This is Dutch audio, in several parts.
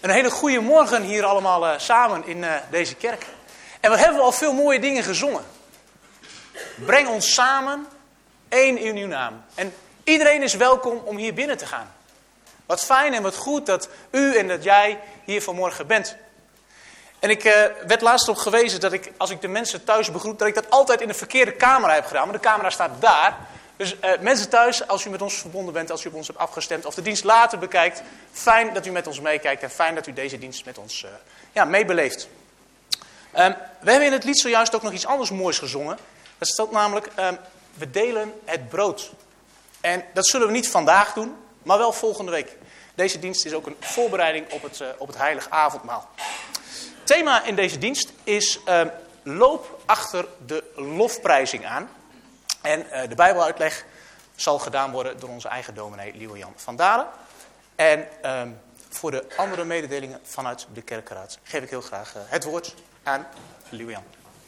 Een hele goede morgen hier allemaal samen in deze kerk. En we hebben al veel mooie dingen gezongen. Breng ons samen, één in uw naam. En iedereen is welkom om hier binnen te gaan. Wat fijn en wat goed dat u en dat jij hier vanmorgen bent. En ik werd laatst op gewezen dat ik, als ik de mensen thuis begroet, dat ik dat altijd in de verkeerde camera heb gedaan. Maar de camera staat daar. Dus mensen thuis, als u met ons verbonden bent, als u op ons hebt afgestemd of de dienst later bekijkt, fijn dat u met ons meekijkt en fijn dat u deze dienst met ons meebeleeft. We hebben in het lied zojuist ook nog iets anders moois gezongen. Dat staat namelijk, we delen het brood. En dat zullen we niet vandaag doen, maar wel volgende week. Deze dienst is ook een voorbereiding op het heilig avondmaal. Het thema in deze dienst is loop achter de lofprijzing aan. En de Bijbeluitleg zal gedaan worden door onze eigen dominee Liewe-Jan van Dalen. En voor de andere mededelingen vanuit de kerkenraad geef ik heel graag het woord aan Liewe-Jan.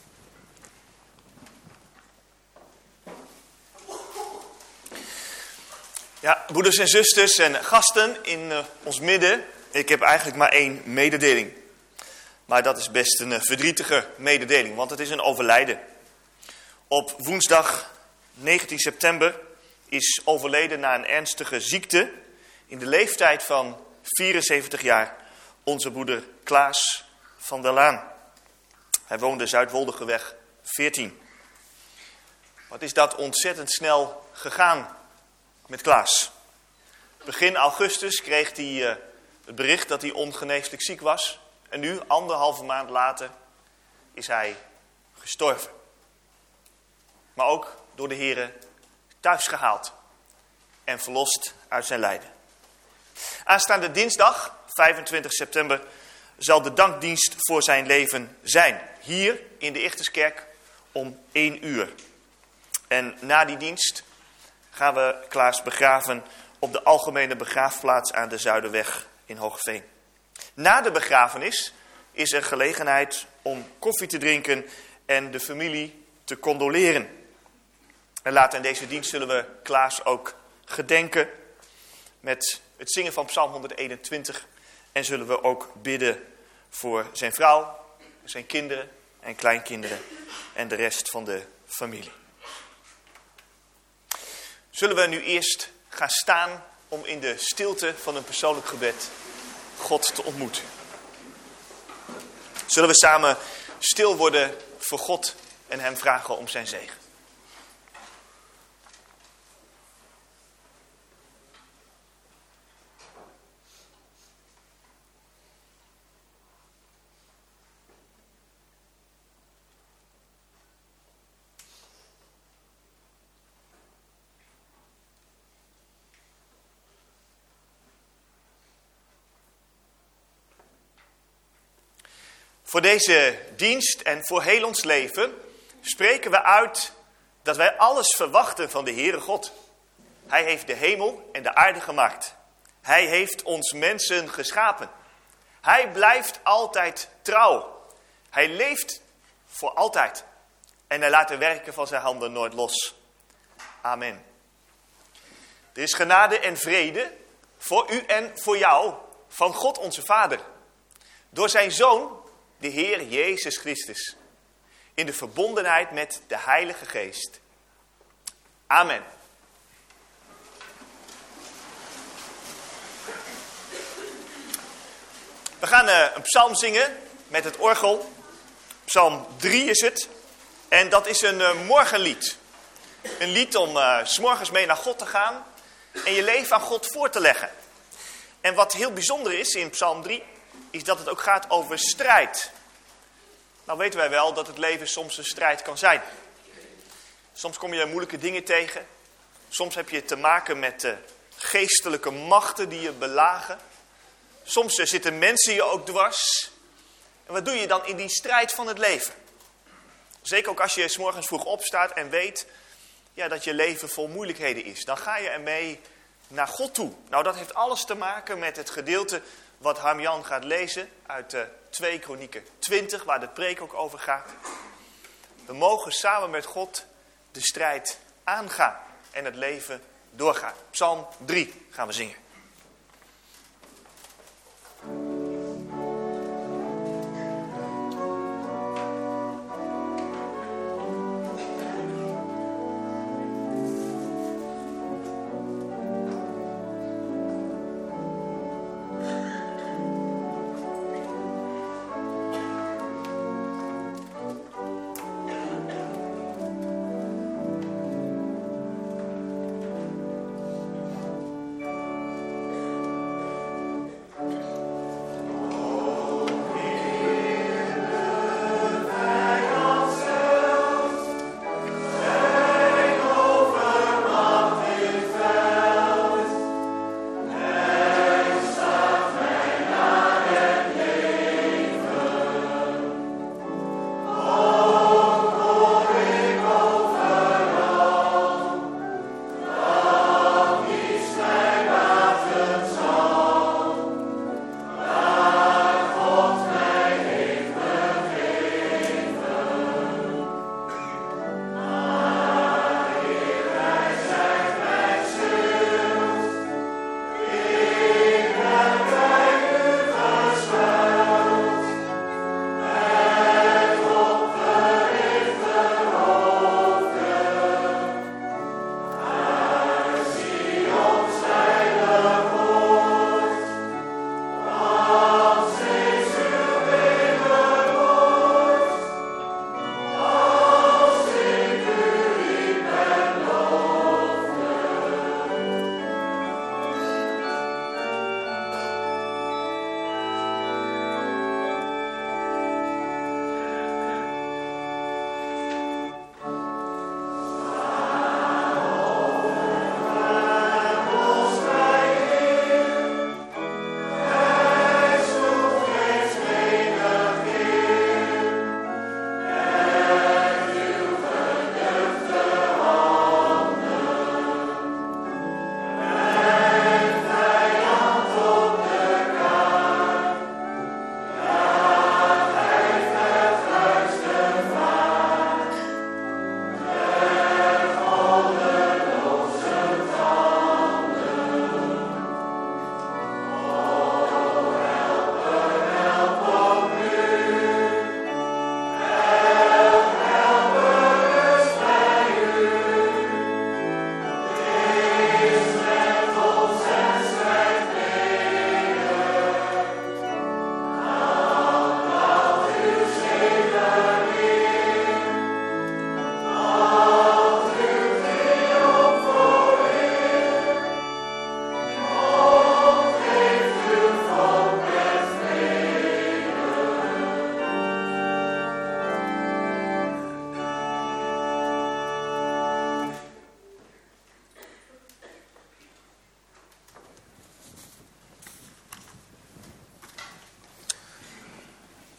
Ja, broeders en zusters en gasten in ons midden. Ik heb eigenlijk maar één mededeling. Maar dat is best een verdrietige mededeling, want het is een overlijden. Op woensdag 19 september is overleden na een ernstige ziekte in de leeftijd van 74 jaar onze broeder Klaas van der Laan. Hij woonde Zuidwoldegeweg 14. Wat is dat ontzettend snel gegaan met Klaas. Begin augustus kreeg hij het bericht dat hij ongeneeslijk ziek was. En nu, 1,5 maand later, is hij gestorven. Maar ook door de Here thuis gehaald en verlost uit zijn lijden. Aanstaande dinsdag, 25 september, zal de dankdienst voor zijn leven zijn. Hier in de Ichterskerk om 1 uur. En na die dienst gaan we Klaas begraven op de algemene begraafplaats aan de Zuiderweg in Hoogeveen. Na de begrafenis is er gelegenheid om koffie te drinken en de familie te condoleren. En later in deze dienst zullen we Klaas ook gedenken met het zingen van Psalm 121. En zullen we ook bidden voor zijn vrouw, zijn kinderen en kleinkinderen en de rest van de familie. Zullen we nu eerst gaan staan om in de stilte van een persoonlijk gebed God te ontmoeten. Zullen we samen stil worden voor God en hem vragen om zijn zegen. Voor deze dienst en voor heel ons leven spreken we uit dat wij alles verwachten van de Heere God. Hij heeft de hemel en de aarde gemaakt. Hij heeft ons mensen geschapen. Hij blijft altijd trouw. Hij leeft voor altijd. En hij laat de werken van zijn handen nooit los. Amen. Er is genade en vrede voor u en voor jou van God onze Vader. Door zijn Zoon, de Heer Jezus Christus, in de verbondenheid met de Heilige Geest. Amen. We gaan een psalm zingen met het orgel. Psalm 3 is het. En dat is een morgenlied. Een lied om 's morgens mee naar God te gaan en je leven aan God voor te leggen. En wat heel bijzonder is in Psalm 3... is dat het ook gaat over strijd. Nou weten wij wel dat het leven soms een strijd kan zijn. Soms kom je moeilijke dingen tegen. Soms heb je te maken met geestelijke machten die je belagen. Soms zitten mensen je ook dwars. En wat doe je dan in die strijd van het leven? Zeker ook als je 's morgens vroeg opstaat en weet dat je leven vol moeilijkheden is. Dan ga je ermee naar God toe. Nou, dat heeft alles te maken met het gedeelte wat Harm-Jan gaat lezen uit 2 Kronieken 20, waar de preek ook over gaat. We mogen samen met God de strijd aangaan en het leven doorgaan. Psalm 3 gaan we zingen.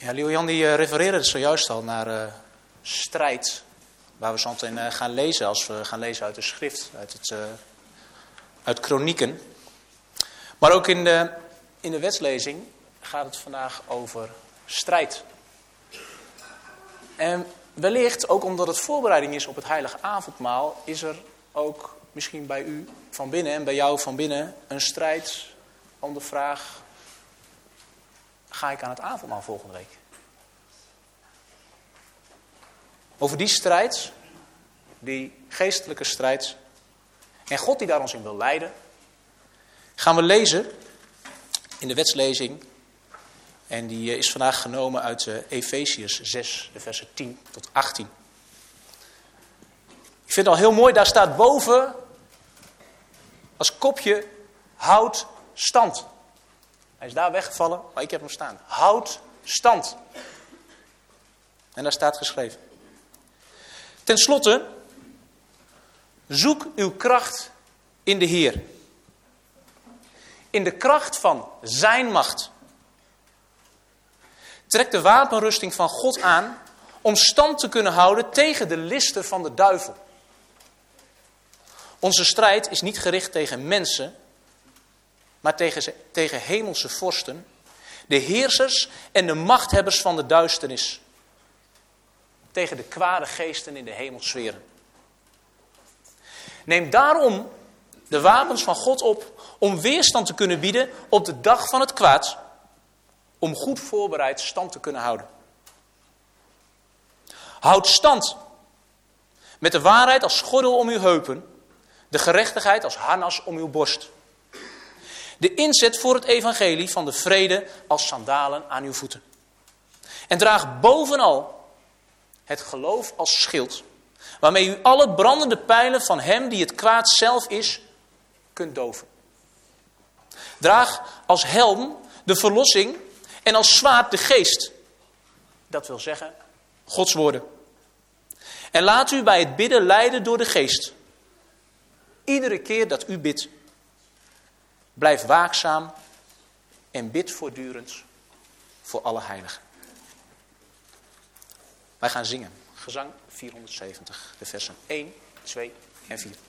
Ja, Leo-Jan die refereerde zojuist al naar strijd, waar we zo meteen gaan lezen als we gaan lezen uit de schrift, uit Kronieken. Maar ook in de wetslezing gaat het vandaag over strijd. En wellicht, ook omdat het voorbereiding is op het heilige avondmaal, is er ook misschien bij u van binnen en bij jou van binnen een strijd om de vraag: ga ik aan het avondmaal volgende week? Over die strijd, die geestelijke strijd, en God die daar ons in wil leiden, gaan we lezen in de wetslezing. En die is vandaag genomen uit Efesiërs 6, de versen 10 tot 18. Ik vind het al heel mooi, daar staat boven als kopje: houd stand. Hij is daar weggevallen, maar ik heb hem staan. Houd stand. En daar staat geschreven: ten slotte, zoek uw kracht in de Heer. In de kracht van zijn macht. Trek de wapenrusting van God aan om stand te kunnen houden tegen de listen van de duivel. Onze strijd is niet gericht tegen mensen, maar tegen hemelse vorsten, de heersers en de machthebbers van de duisternis. Tegen de kwade geesten in de hemelsferen. Neem daarom de wapens van God op om weerstand te kunnen bieden op de dag van het kwaad, om goed voorbereid stand te kunnen houden. Houd stand met de waarheid als gordel om uw heupen, de gerechtigheid als harnas om uw borst. De inzet voor het evangelie van de vrede als sandalen aan uw voeten. En draag bovenal het geloof als schild, waarmee u alle brandende pijlen van hem die het kwaad zelf is, kunt doven. Draag als helm de verlossing en als zwaard de geest. Dat wil zeggen, Gods woorden. En laat u bij het bidden leiden door de geest. Iedere keer dat u bidt, blijf waakzaam en bid voortdurend voor alle heiligen. Wij gaan zingen. Gezang 470, de versen 1, 2 en 4.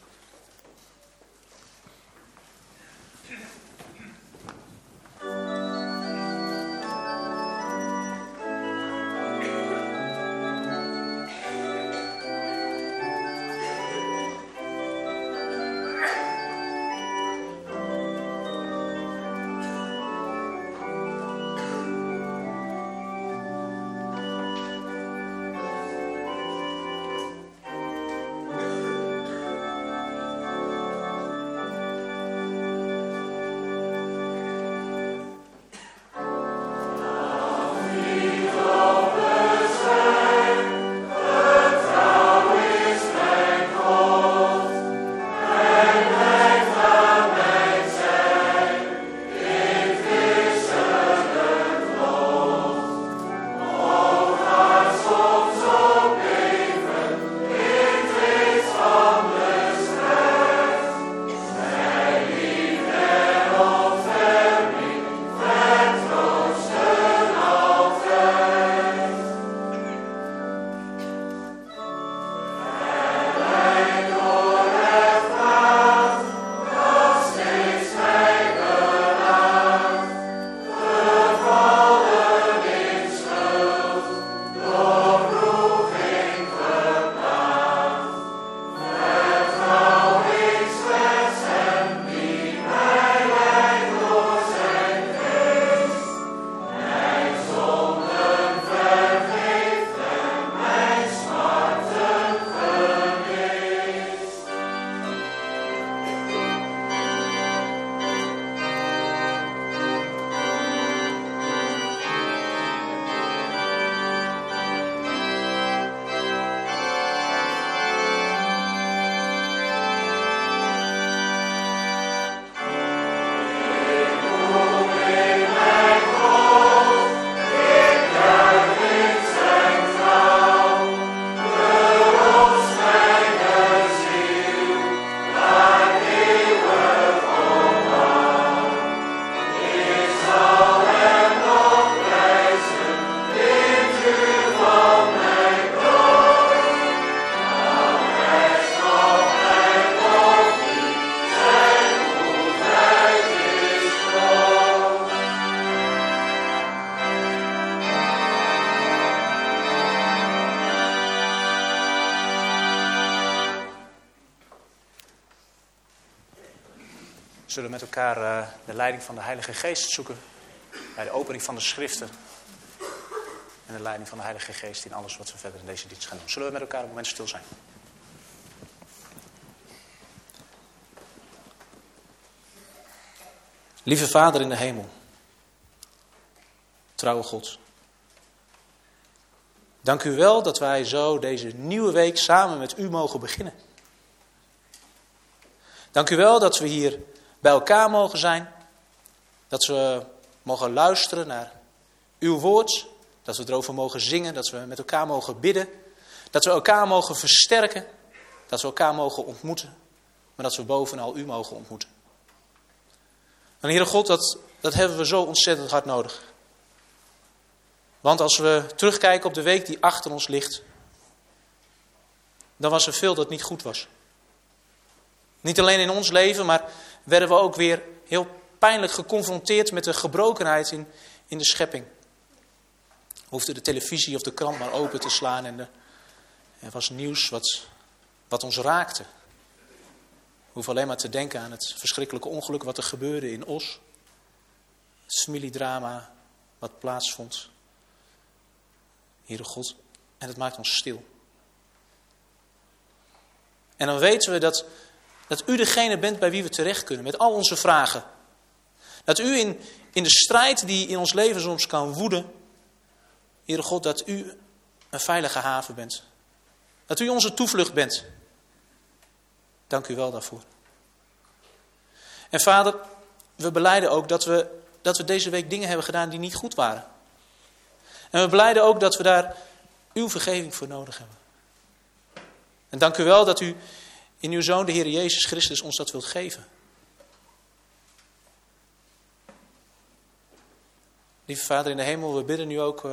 Zullen we met elkaar de leiding van de Heilige Geest zoeken bij de opening van de schriften en de leiding van de Heilige Geest in alles wat we verder in deze dienst gaan doen. Zullen we met elkaar een moment stil zijn? Lieve Vader in de hemel, trouwe God. Dank u wel dat wij zo deze nieuwe week samen met u mogen beginnen. Dank u wel dat we hier bij elkaar mogen zijn. Dat we mogen luisteren naar uw woord. Dat we erover mogen zingen. Dat we met elkaar mogen bidden. Dat we elkaar mogen versterken. Dat we elkaar mogen ontmoeten. Maar dat we bovenal u mogen ontmoeten. En Heere God, dat hebben we zo ontzettend hard nodig. Want als we terugkijken op de week die achter ons ligt, dan was er veel dat niet goed was. Niet alleen in ons leven, maar werden we ook weer heel pijnlijk geconfronteerd met de gebrokenheid in de schepping. We hoefden de televisie of de krant maar open te slaan en er was nieuws wat ons raakte. We hoeven alleen maar te denken aan het verschrikkelijke ongeluk wat er gebeurde in Os. Het familiedrama wat plaatsvond. Heere God, en het maakt ons stil. En dan weten we dat u degene bent bij wie we terecht kunnen met al onze vragen. Dat u in de strijd die in ons leven soms kan woeden, Heere God, dat u een veilige haven bent. Dat u onze toevlucht bent. Dank u wel daarvoor. En Vader, we belijden ook dat we deze week dingen hebben gedaan die niet goed waren. En we belijden ook dat we daar uw vergeving voor nodig hebben. En dank u wel dat u in uw Zoon, de Heer Jezus Christus, ons dat wilt geven. Lieve Vader in de hemel, we bidden nu ook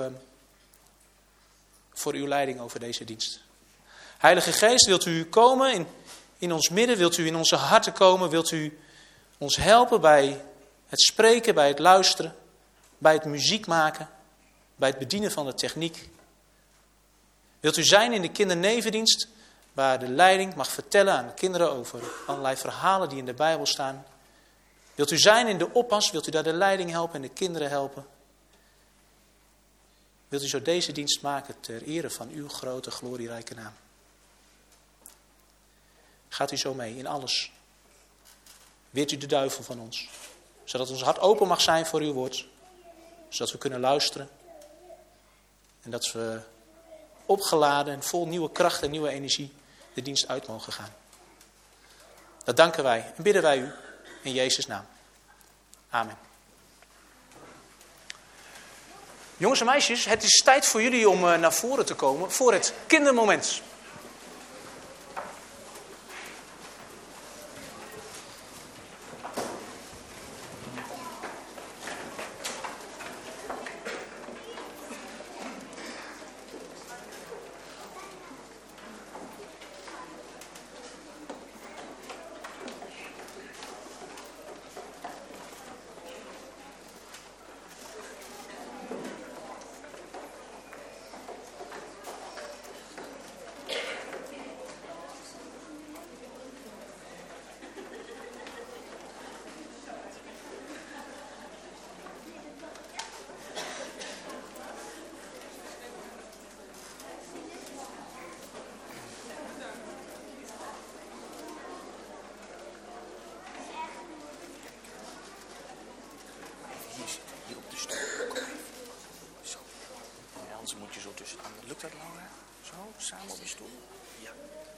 voor uw leiding over deze dienst. Heilige Geest, wilt u komen in ons midden? Wilt u in onze harten komen? Wilt u ons helpen bij het spreken, bij het luisteren, bij het muziek maken, bij het bedienen van de techniek? Wilt u zijn in de kindernevendienst, waar de leiding mag vertellen aan de kinderen over allerlei verhalen die in de Bijbel staan? Wilt u zijn in de oppas? Wilt u daar de leiding helpen en de kinderen helpen? Wilt u zo deze dienst maken ter ere van uw grote, glorierijke naam? Gaat u zo mee in alles. Weert u de duivel van ons. Zodat ons hart open mag zijn voor uw woord. Zodat we kunnen luisteren. En dat we opgeladen en vol nieuwe kracht en nieuwe energie de dienst uit mogen gaan. Dat danken wij en bidden wij u in Jezus' naam. Amen. Jongens en meisjes, het is tijd voor jullie om naar voren te komen voor het kindermoment. Moet je zo tussen. Lukt dat, Laura? Zo, samen op je stoel? Ja.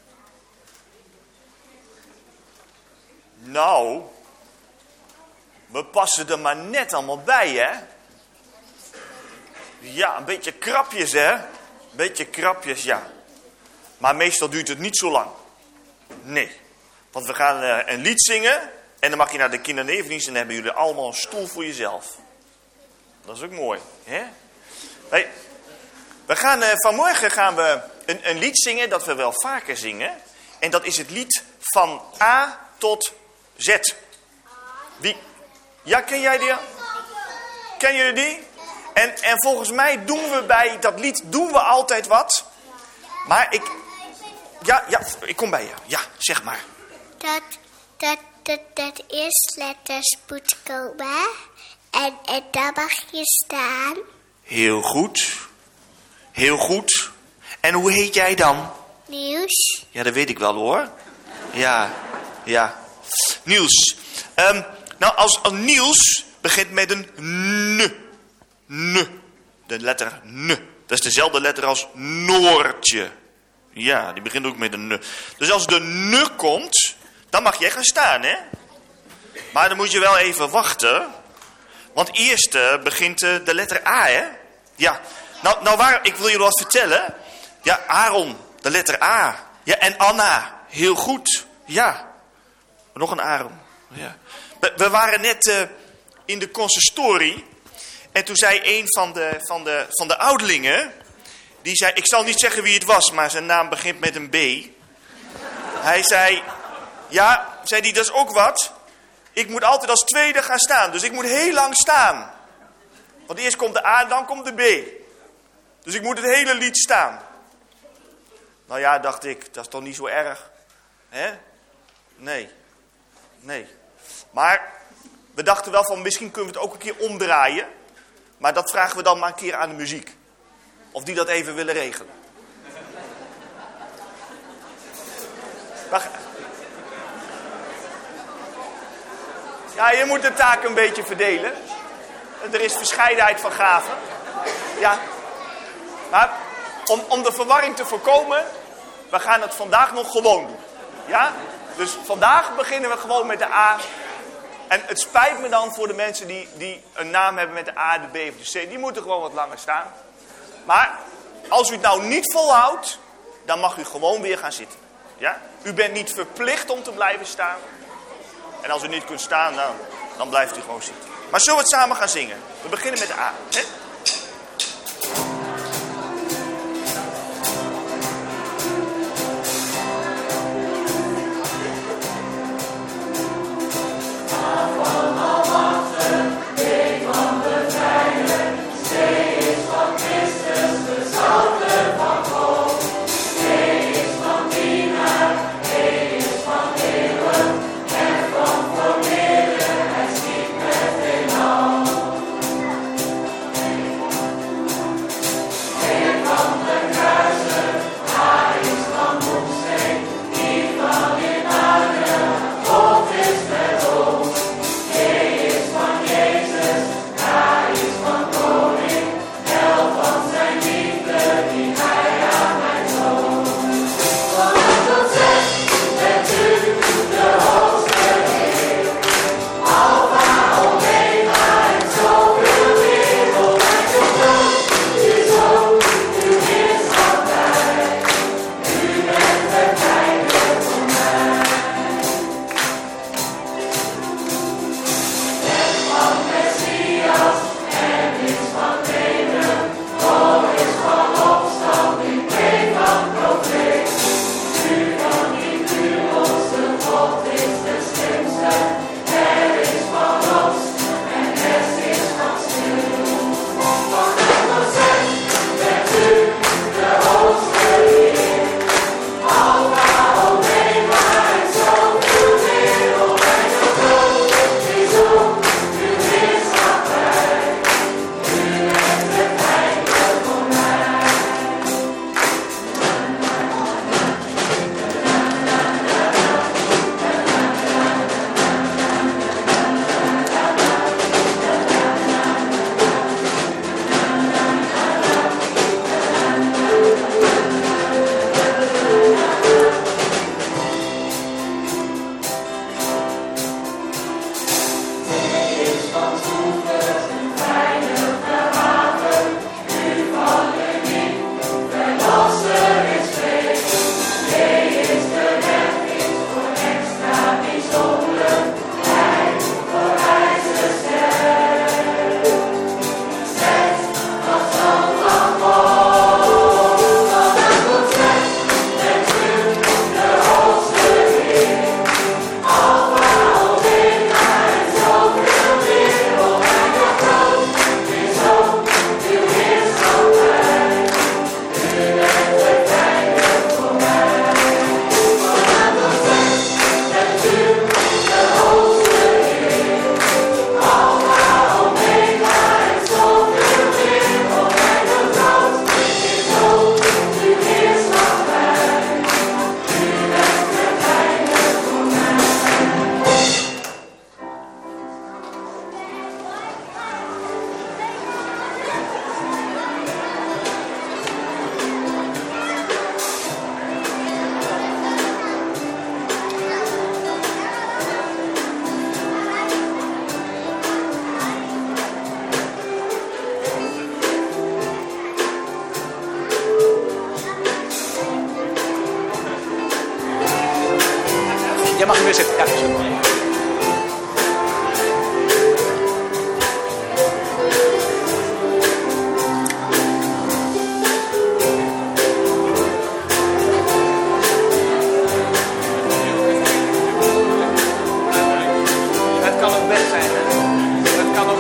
Nou, we passen er maar net allemaal bij, hè? Ja, een beetje krapjes, hè? Een beetje krapjes, ja. Maar meestal duurt het niet zo lang. Nee. Want we gaan een lied zingen. En dan mag je naar de kindernevendienst en dan hebben jullie allemaal een stoel voor jezelf. Dat is ook mooi, hè? Hey. Vanmorgen gaan we een lied zingen dat we wel vaker zingen. En dat is het lied van A tot Z. Wie? Ja, ken jij die? Ken jullie die? En volgens mij doen we bij dat lied altijd wat. Maar ik kom bij je. Ja, zeg maar. Dat, dat, dat de eerste letters moet komen. En dan mag je staan. Heel goed. Heel goed. En hoe heet jij dan? Niels. Ja, dat weet ik wel hoor. Ja. Niels. Nou, als Niels begint met een N. N. De letter N. Dat is dezelfde letter als Noortje. Ja, die begint ook met een N. Dus als de N komt, dan mag jij gaan staan, hè? Maar dan moet je wel even wachten. Want eerst begint de letter A, hè? Ja. Nou, ik wil je wat vertellen. Ja, Aaron, de letter A. Ja, en Anna. Heel goed. Ja. Nog een Aaron. Ja. We waren net in de consistorie. En toen zei een van de ouderlingen. Die zei, ik zal niet zeggen wie het was, maar zijn naam begint met een B. Hij zei, ja, zei die, dat is ook wat. Ik moet altijd als tweede gaan staan. Dus ik moet heel lang staan. Want eerst komt de A en dan komt de B. Dus ik moet het hele lied staan. Nou ja, dacht ik, dat is toch niet zo erg. Hè? Nee. Maar we dachten wel van, misschien kunnen we het ook een keer omdraaien. Maar dat vragen we dan maar een keer aan de muziek. Of die dat even willen regelen. Ja, je moet de taak een beetje verdelen. Er is verscheidenheid van gaven. Ja. Maar om de verwarring te voorkomen, we gaan het vandaag nog gewoon doen. Ja? Dus vandaag beginnen we gewoon met de A. En het spijt me dan voor de mensen die een naam hebben met de A, de B of de C. Die moeten gewoon wat langer staan. Maar als u het nou niet volhoudt, dan mag u gewoon weer gaan zitten. Ja? U bent niet verplicht om te blijven staan. En als u niet kunt staan, dan blijft u gewoon zitten. Maar zullen we het samen gaan zingen? We beginnen met de A. Hè?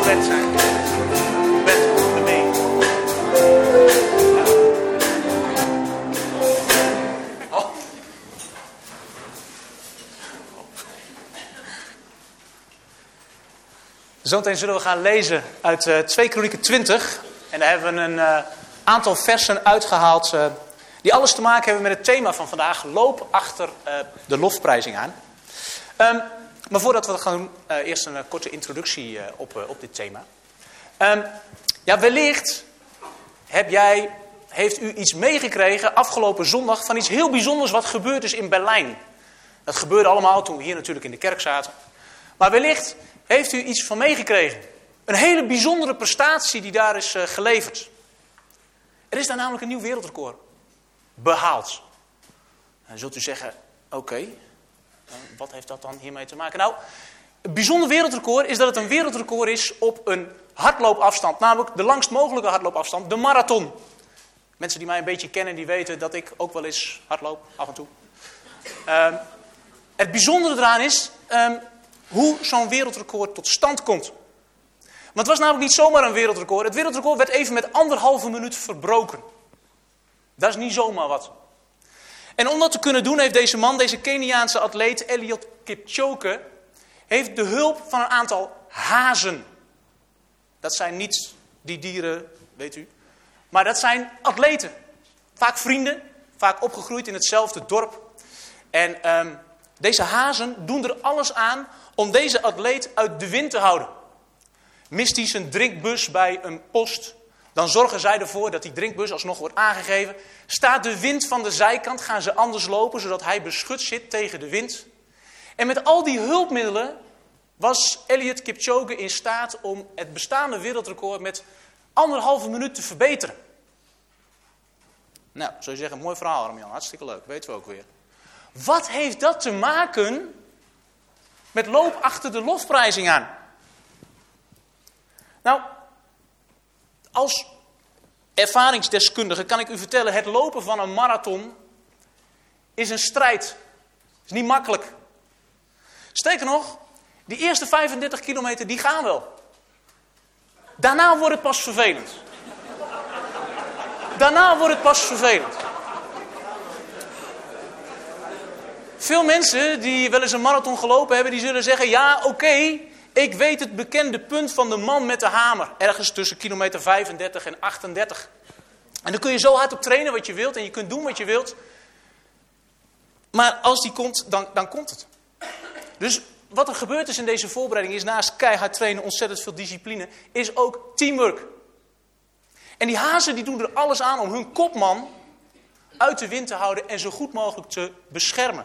gewend zijn. Gewend om ermee. Ja. Oh. Zometeen zullen we gaan lezen uit 2 Kronieken 20. En daar hebben we een aantal versen uitgehaald die alles te maken hebben met het thema van vandaag. Loop achter de lofprijzing aan. Maar voordat we dat gaan doen, eerst een korte introductie op dit thema. Ja, wellicht heeft u iets meegekregen afgelopen zondag van iets heel bijzonders wat gebeurd is in Berlijn. Dat gebeurde allemaal toen we hier natuurlijk in de kerk zaten. Maar wellicht heeft u iets van meegekregen. Een hele bijzondere prestatie die daar is geleverd. Er is daar namelijk een nieuw wereldrecord behaald. Dan zult u zeggen, oké, wat heeft dat dan hiermee te maken? Nou, het bijzondere wereldrecord is dat het een wereldrecord is op een hardloopafstand. Namelijk de langst mogelijke hardloopafstand, de marathon. Mensen die mij een beetje kennen, die weten dat ik ook wel eens hardloop, af en toe. Het bijzondere eraan is hoe zo'n wereldrecord tot stand komt. Want het was namelijk niet zomaar een wereldrecord. Het wereldrecord werd even met 1,5 minuut verbroken. Dat is niet zomaar wat. En om dat te kunnen doen heeft deze man, deze Keniaanse atleet Eliud Kipchoge, heeft de hulp van een aantal hazen. Dat zijn niet die dieren, weet u. Maar dat zijn atleten. Vaak vrienden, vaak opgegroeid in hetzelfde dorp. En deze hazen doen er alles aan om deze atleet uit de wind te houden. Mist hij zijn drinkbus bij een post, dan zorgen zij ervoor dat die drinkbus alsnog wordt aangegeven. Staat de wind van de zijkant, gaan ze anders lopen, zodat hij beschut zit tegen de wind. En met al die hulpmiddelen was Eliud Kipchoge in staat om het bestaande wereldrecord met 1,5 minuut te verbeteren. Nou, zou je zeggen, mooi verhaal Arjan, hartstikke leuk, weten we ook weer. Wat heeft dat te maken met loop achter de lofprijzing aan? Nou, als ervaringsdeskundige kan ik u vertellen, het lopen van een marathon is een strijd. Het is niet makkelijk. Sterker nog, die eerste 35 kilometer die gaan wel. Daarna wordt het pas vervelend. Daarna wordt het pas vervelend. Veel mensen die wel eens een marathon gelopen hebben, die zullen zeggen, ja, oké, ik weet het bekende punt van de man met de hamer. Ergens tussen kilometer 35 en 38. En dan kun je zo hard op trainen wat je wilt en je kunt doen wat je wilt. Maar als die komt, dan komt het. Dus wat er gebeurd is in deze voorbereiding is naast keihard trainen, ontzettend veel discipline, is ook teamwork. En die hazen die doen er alles aan om hun kopman uit de wind te houden en zo goed mogelijk te beschermen.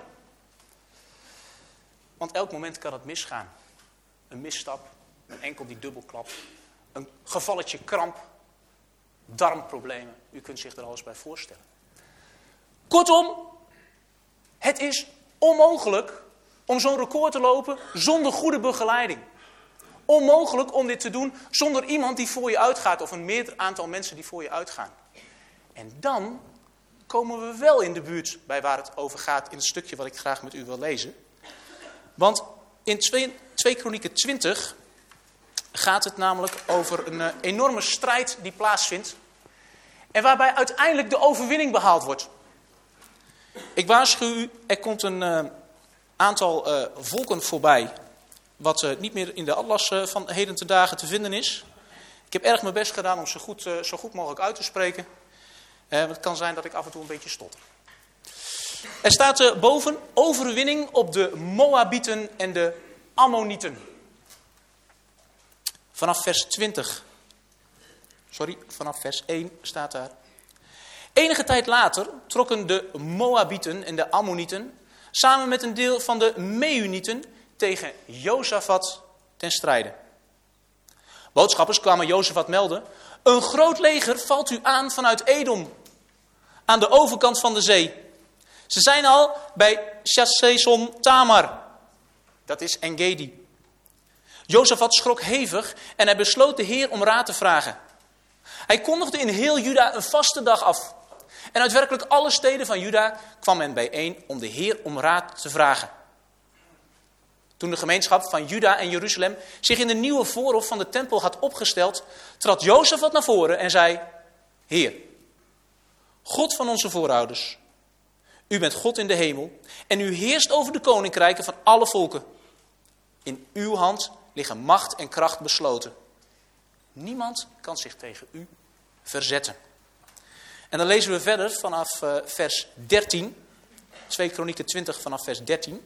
Want elk moment kan het misgaan. Een misstap, een enkel die dubbelklapt, een gevalletje kramp, darmproblemen. U kunt zich er alles bij voorstellen. Kortom, het is onmogelijk om zo'n record te lopen zonder goede begeleiding. Onmogelijk om dit te doen zonder iemand die voor je uitgaat of een meerder aantal mensen die voor je uitgaan. En dan komen we wel in de buurt bij waar het over gaat in het stukje wat ik graag met u wil lezen. Want in 2 Kronieken 20 gaat het namelijk over een enorme strijd die plaatsvindt. En waarbij uiteindelijk de overwinning behaald wordt. Ik waarschuw u, er komt een aantal volken voorbij. Wat niet meer in de atlas van heden ten dagen te vinden is. Ik heb erg mijn best gedaan om zo goed mogelijk uit te spreken. Het kan zijn dat ik af en toe een beetje stotter. Er staat boven overwinning op de Moabieten en de Ammonieten. Vanaf vers 1 staat daar. Enige tijd later trokken de Moabieten en de Ammonieten samen met een deel van de Meunieten tegen Jozafat ten strijde. Boodschappers kwamen Jozafat melden: een groot leger valt u aan vanuit Edom, aan de overkant van de zee. Ze zijn al bij Hazeson Tamar, dat is Engedi. Jozafat schrok hevig en hij besloot de Heer om raad te vragen. Hij kondigde in heel Juda een vaste dag af. En uit werkelijk alle steden van Juda kwam men bijeen om de Heer om raad te vragen. Toen de gemeenschap van Juda en Jeruzalem zich in de nieuwe voorhof van de tempel had opgesteld, trad Jozefat naar voren en zei: Heer, God van onze voorouders, u bent God in de hemel en u heerst over de koninkrijken van alle volken. In uw hand liggen macht en kracht besloten. Niemand kan zich tegen u verzetten. En dan lezen we verder vanaf vers 13. 2 Kronieken 20 vanaf vers 13.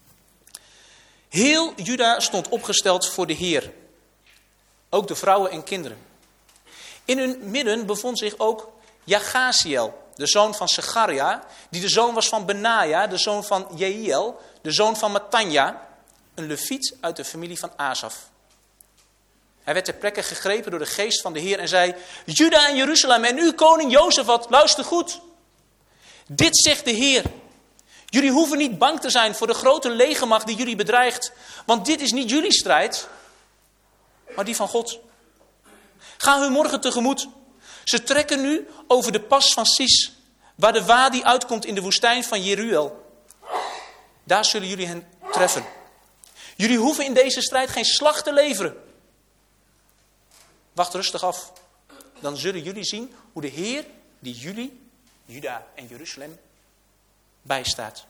Heel Juda stond opgesteld voor de Heer. Ook de vrouwen en kinderen. In hun midden bevond zich ook Jagaziel, de zoon van Secharia, die de zoon was van Benaja, de zoon van Jehiel, de zoon van Matanja, een leviet uit de familie van Asaf. Hij werd ter plekke gegrepen door de geest van de Heer en zei: Juda en Jeruzalem en u koning Jozefat, luister goed. Dit zegt de Heer. Jullie hoeven niet bang te zijn voor de grote legermacht die jullie bedreigt. Want dit is niet jullie strijd, maar die van God. Ga hun morgen tegemoet. Ze trekken nu over de pas van Sis, waar de wadi uitkomt in de woestijn van Jeruel. Daar zullen jullie hen treffen. Jullie hoeven in deze strijd geen slag te leveren. Wacht rustig af. Dan zullen jullie zien hoe de Heer die jullie, Juda en Jeruzalem, bijstaat.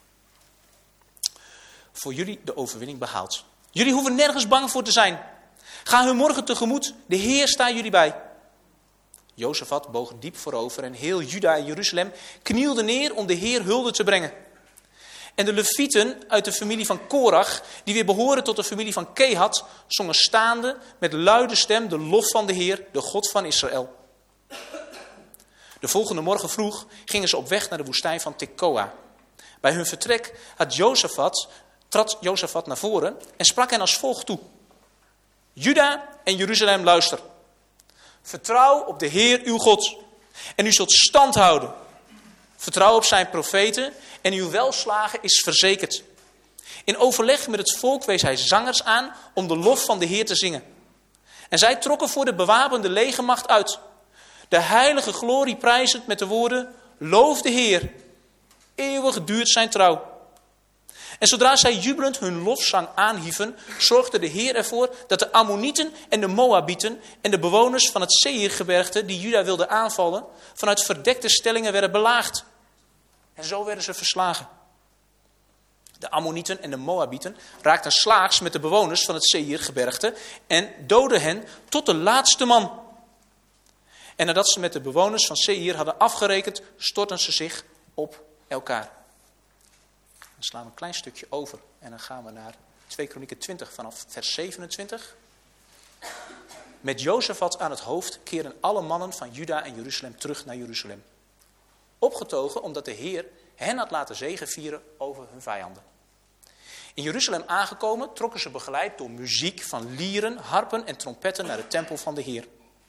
Voor jullie de overwinning behaalt. Jullie hoeven nergens bang voor te zijn. Ga hun morgen tegemoet. De Heer staat jullie bij. Jozefat boog diep voorover en heel Juda en Jeruzalem knielde neer om de Heer hulde te brengen. En de levieten uit de familie van Korach, die weer behoren tot de familie van Kehat, zongen staande met luide stem de lof van de Heer, de God van Israël. De volgende morgen vroeg gingen ze op weg naar de woestijn van Tekoa. Bij hun vertrek trad Jozefat naar voren en sprak hen als volgt toe: Juda en Jeruzalem, luister. Vertrouw op de Heer uw God en u zult stand houden. Vertrouw op zijn profeten en uw welslagen is verzekerd. In overleg met het volk wees hij zangers aan om de lof van de Heer te zingen. En zij trokken voor de bewapende legermacht uit. De heilige glorie prijzend met de woorden: loof de Heer, eeuwig duurt zijn trouw. En zodra zij jubelend hun lofzang aanhieven, zorgde de Heer ervoor dat de Ammonieten en de Moabieten en de bewoners van het Seirgebergte die Juda wilden aanvallen, vanuit verdekte stellingen werden belaagd. En zo werden ze verslagen. De Ammonieten en de Moabieten raakten slaags met de bewoners van het Seirgebergte en doodden hen tot de laatste man. En nadat ze met de bewoners van Seir hadden afgerekend, stortten ze zich op elkaar. Dan slaan we een klein stukje over en dan gaan we naar 2 Kronieken 20 vanaf vers 27. Met Jozefat aan het hoofd keren alle mannen van Juda en Jeruzalem terug naar Jeruzalem. Opgetogen omdat de Heer hen had laten zegevieren over hun vijanden. In Jeruzalem aangekomen trokken ze begeleid door muziek van lieren, harpen en trompetten naar de tempel van de Heer.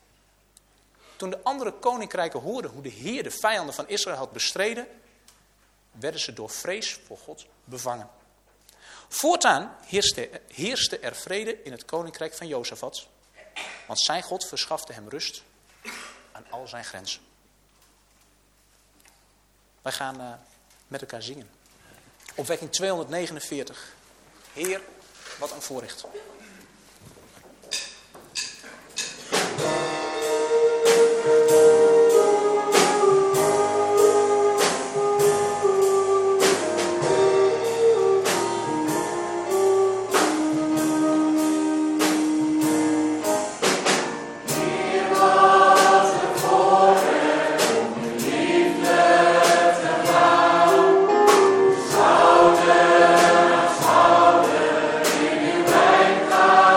Toen de andere koninkrijken hoorden hoe de Heer de vijanden van Israël had bestreden, werden ze door vrees voor God bevangen. Voortaan heerste er vrede in het koninkrijk van Jozefat, want zijn God verschafte hem rust aan al zijn grenzen. Wij gaan met elkaar zingen. Opwekking 249. Heer, wat een voorrecht. Schouder aan schouder in uw wijngaard.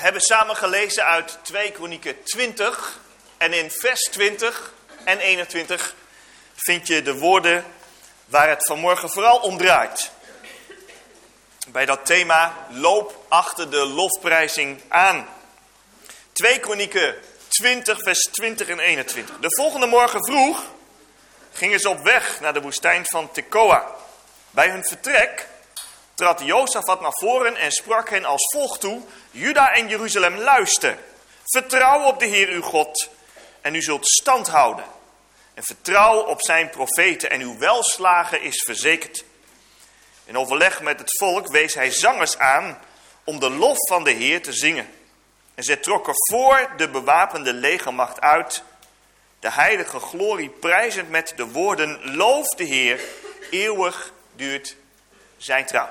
hebben samen gelezen uit 2 Kronieken 20. En in vers 20 en 21 vind je de woorden waar het vanmorgen vooral om draait. Bij dat thema, loop achter de lofprijzing aan. 2 Kronieken 20, vers 20 en 21. De volgende morgen vroeg gingen ze op weg naar de woestijn van Tekoa. Bij hun vertrek trad Jozafat naar voren en sprak hen als volgt toe: Juda en Jeruzalem, luister. Vertrouw op de Heer uw God en u zult stand houden. En vertrouw op zijn profeten en uw welslagen is verzekerd. In overleg met het volk wees hij zangers aan om de lof van de Heer te zingen. En zij trokken voor de bewapende legermacht uit, de heilige glorie prijzend met de woorden: loof de Heer, eeuwig duurt zijn trouw.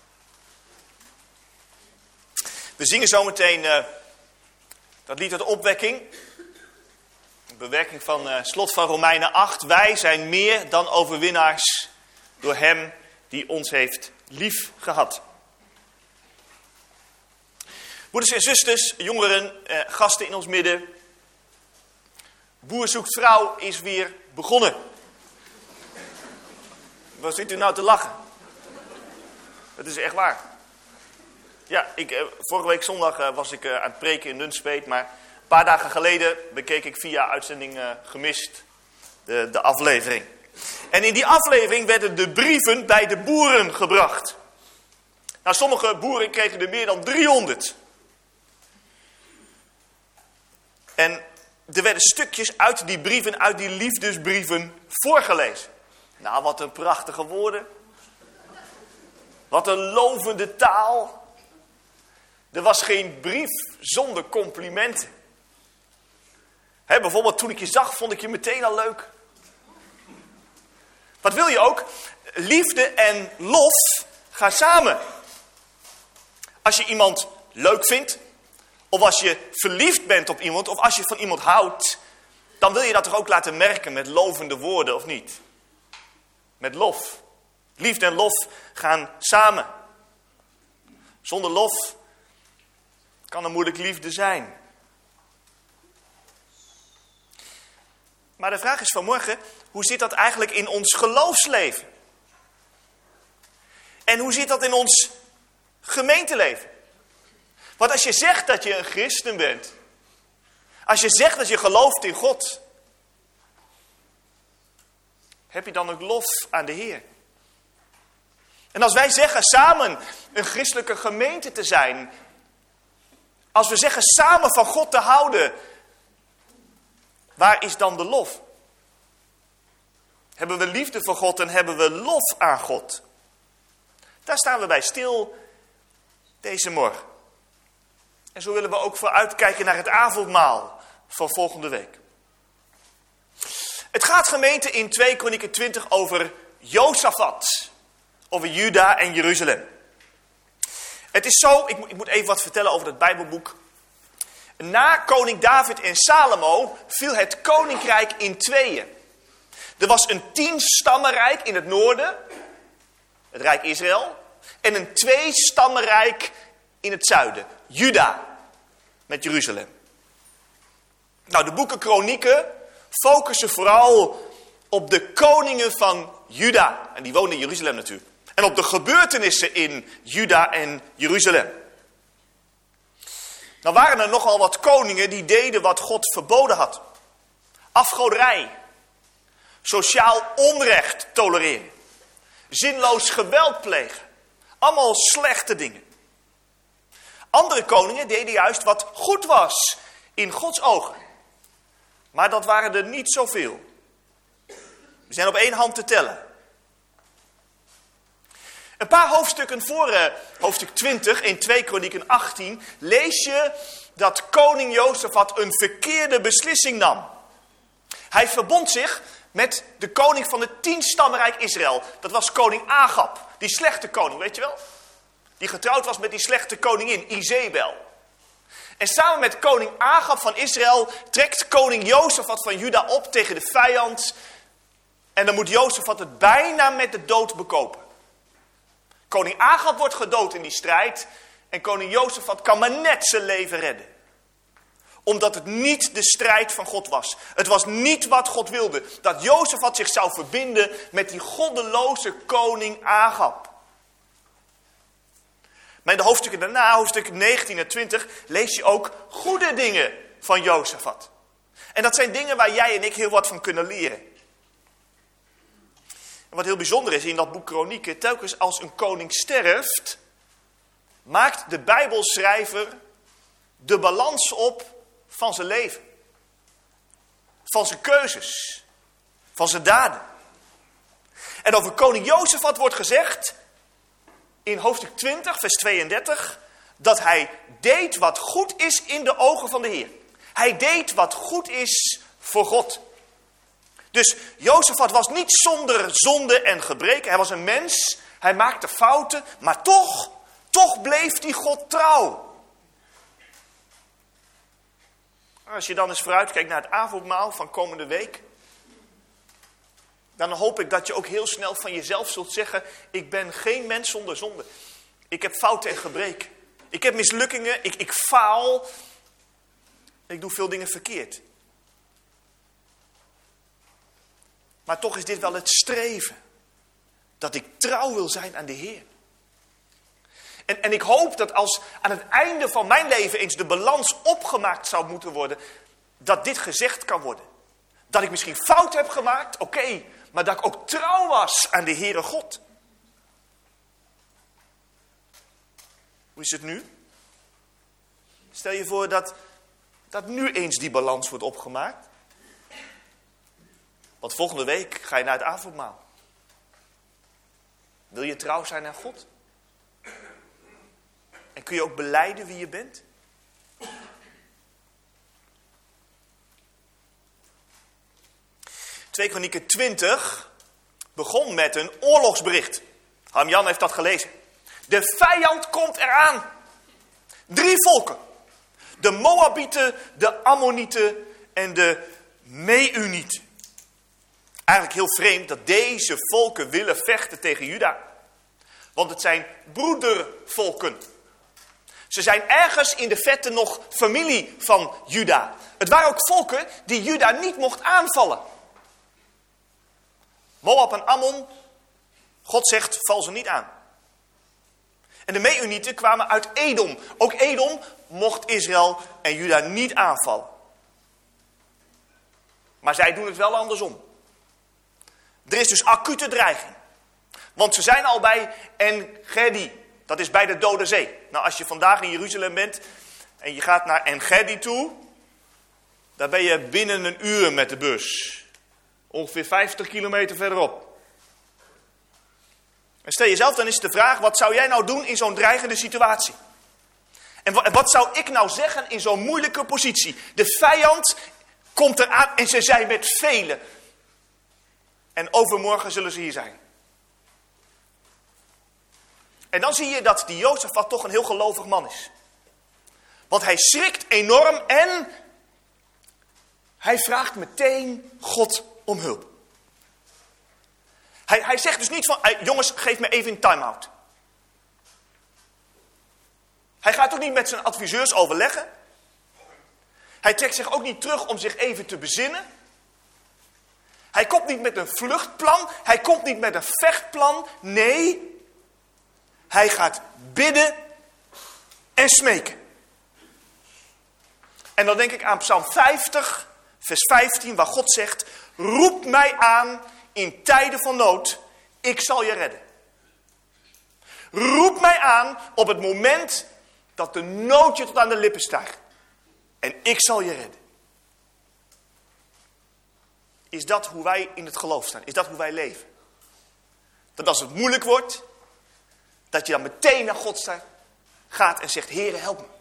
We zingen zometeen dat lied uit de opwekking. Een bewerking van slot van Romeinen 8. Wij zijn meer dan overwinnaars door hem die ons heeft lief gehad. Broeders en zusters, jongeren, gasten in ons midden. Boer zoekt vrouw is weer begonnen. Waar zit u nou te lachen? Dat is echt waar. Ja, vorige week zondag was ik aan het preken in Nunspeet, maar een paar dagen geleden bekeek ik via uitzending gemist de aflevering. En in die aflevering werden de brieven bij de boeren gebracht. Nou, sommige boeren kregen er meer dan 300. En er werden stukjes uit die brieven, uit die liefdesbrieven voorgelezen. Nou, wat een prachtige woorden. Wat een lovende taal. Er was geen brief zonder complimenten. Bijvoorbeeld toen ik je zag, vond ik je meteen al leuk. Wat wil je ook? Liefde en lof gaan samen. Als je iemand leuk vindt, of als je verliefd bent op iemand, of als je van iemand houdt, dan wil je dat toch ook laten merken met lovende woorden, of niet? Met lof. Liefde en lof gaan samen. Zonder lof kan er moeilijk liefde zijn. Maar de vraag is vanmorgen, hoe zit dat eigenlijk in ons geloofsleven? En hoe zit dat in ons gemeenteleven? Want als je zegt dat je een christen bent, als je zegt dat je gelooft in God, heb je dan ook lof aan de Heer? En als wij zeggen samen een christelijke gemeente te zijn, als we zeggen samen van God te houden, waar is dan de lof? Hebben we liefde voor God en hebben we lof aan God? Daar staan we bij stil deze morgen. En zo willen we ook vooruitkijken naar het avondmaal van volgende week. Het gaat, gemeente, in 2 Kronieken 20 over Jozafat. Over Juda en Jeruzalem. Het is zo, ik moet even wat vertellen over het Bijbelboek. Na koning David en Salomo viel het koninkrijk in tweeën. Er was een 10-stammenrijk in het noorden, het Rijk Israël. En een 2-stammenrijk in het zuiden, Juda, met Jeruzalem. Nou, de boeken Kronieken focussen vooral op de koningen van Juda. En die woonden in Jeruzalem natuurlijk. En op de gebeurtenissen in Juda en Jeruzalem. Nou waren er nogal wat koningen die deden wat God verboden had. Afgoderij. Sociaal onrecht tolereren. Zinloos geweld plegen. Allemaal slechte dingen. Andere koningen deden juist wat goed was in Gods ogen. Maar dat waren er niet zoveel. We zijn op 1 hand te tellen. Een paar hoofdstukken voor hoofdstuk 20 in 2 Kronieken 18 lees je dat koning Jozafat een verkeerde beslissing nam. Hij verbond zich met de koning van het 10-stammenrijk Israël. Dat was koning Agab, die slechte koning, weet je wel? Die getrouwd was met die slechte koningin, Izebel. En samen met koning Agab van Israël trekt koning Jozafat van Juda op tegen de vijand. En dan moet Jozafat het bijna met de dood bekopen. Koning Agab wordt gedood in die strijd. En koning Jozefat kan maar net zijn leven redden. Omdat het niet de strijd van God was. Het was niet wat God wilde. Dat Jozefat zich zou verbinden met die goddeloze koning Agab. Maar in de hoofdstukken daarna, hoofdstukken 19 en 20, lees je ook goede dingen van Jozefat. En dat zijn dingen waar jij en ik heel wat van kunnen leren. En wat heel bijzonder is in dat boek Kronieken, telkens als een koning sterft, maakt de Bijbelschrijver de balans op van zijn leven. Van zijn keuzes. Van zijn daden. En over koning Jozefat wordt gezegd in hoofdstuk 20, vers 32, dat hij deed wat goed is in de ogen van de Heer. Hij deed wat goed is voor God. Dus Jozefat was niet zonder zonde en gebreken. Hij was een mens, hij maakte fouten, maar toch bleef hij God trouw. Als je dan eens vooruitkijkt naar het avondmaal van komende week, dan hoop ik dat je ook heel snel van jezelf zult zeggen, ik ben geen mens zonder zonde. Ik heb fouten en gebreken. Ik heb mislukkingen, ik faal. Ik doe veel dingen verkeerd. Maar toch is dit wel het streven. Dat ik trouw wil zijn aan de Heer. En ik hoop dat als aan het einde van mijn leven eens de balans opgemaakt zou moeten worden, dat dit gezegd kan worden. Dat ik misschien fout heb gemaakt, oké, maar dat ik ook trouw was aan de Heere God. Hoe is het nu? Stel je voor dat nu eens die balans wordt opgemaakt. Want volgende week ga je naar het avondmaal. Wil je trouw zijn aan God? En kun je ook belijden wie je bent? Twee Kronieken 20 begon met een oorlogsbericht. Harm-Jan heeft dat gelezen. De vijand komt eraan. 3 volken. De Moabieten, de Ammonieten en de Meunieten. Eigenlijk heel vreemd dat deze volken willen vechten tegen Juda. Want het zijn broedervolken. Ze zijn ergens in de vette nog familie van Juda. Het waren ook volken die Juda niet mocht aanvallen. Moab en Ammon, God zegt, val ze niet aan. En de Meunieten kwamen uit Edom. Ook Edom mocht Israël en Juda niet aanvallen. Maar zij doen het wel andersom. Er is dus acute dreiging. Want ze zijn al bij En-Gedi. Dat is bij de Dode Zee. Nou, als je vandaag in Jeruzalem bent en je gaat naar En-Gedi toe, dan ben je binnen een uur met de bus. Ongeveer 50 kilometer verderop. En stel jezelf dan eens de vraag, wat zou jij nou doen in zo'n dreigende situatie? En wat zou ik nou zeggen in zo'n moeilijke positie? De vijand komt eraan en ze zijn met velen. En overmorgen zullen ze hier zijn. En dan zie je dat die Jozefat toch een heel gelovig man is. Want hij schrikt enorm en hij vraagt meteen God om hulp. Hij zegt dus niet van, jongens, geef me even een time-out. Hij gaat ook niet met zijn adviseurs overleggen. Hij trekt zich ook niet terug om zich even te bezinnen. Hij komt niet met een vluchtplan. Hij komt niet met een vechtplan. Nee, hij gaat bidden en smeken. En dan denk ik aan Psalm 50, vers 15, waar God zegt, roep mij aan in tijden van nood, ik zal je redden. Roep mij aan op het moment dat de nood je tot aan de lippen stijgt. En ik zal je redden. Is dat hoe wij in het geloof staan? Is dat hoe wij leven? Dat als het moeilijk wordt, dat je dan meteen naar God gaat en zegt, Heere, help me.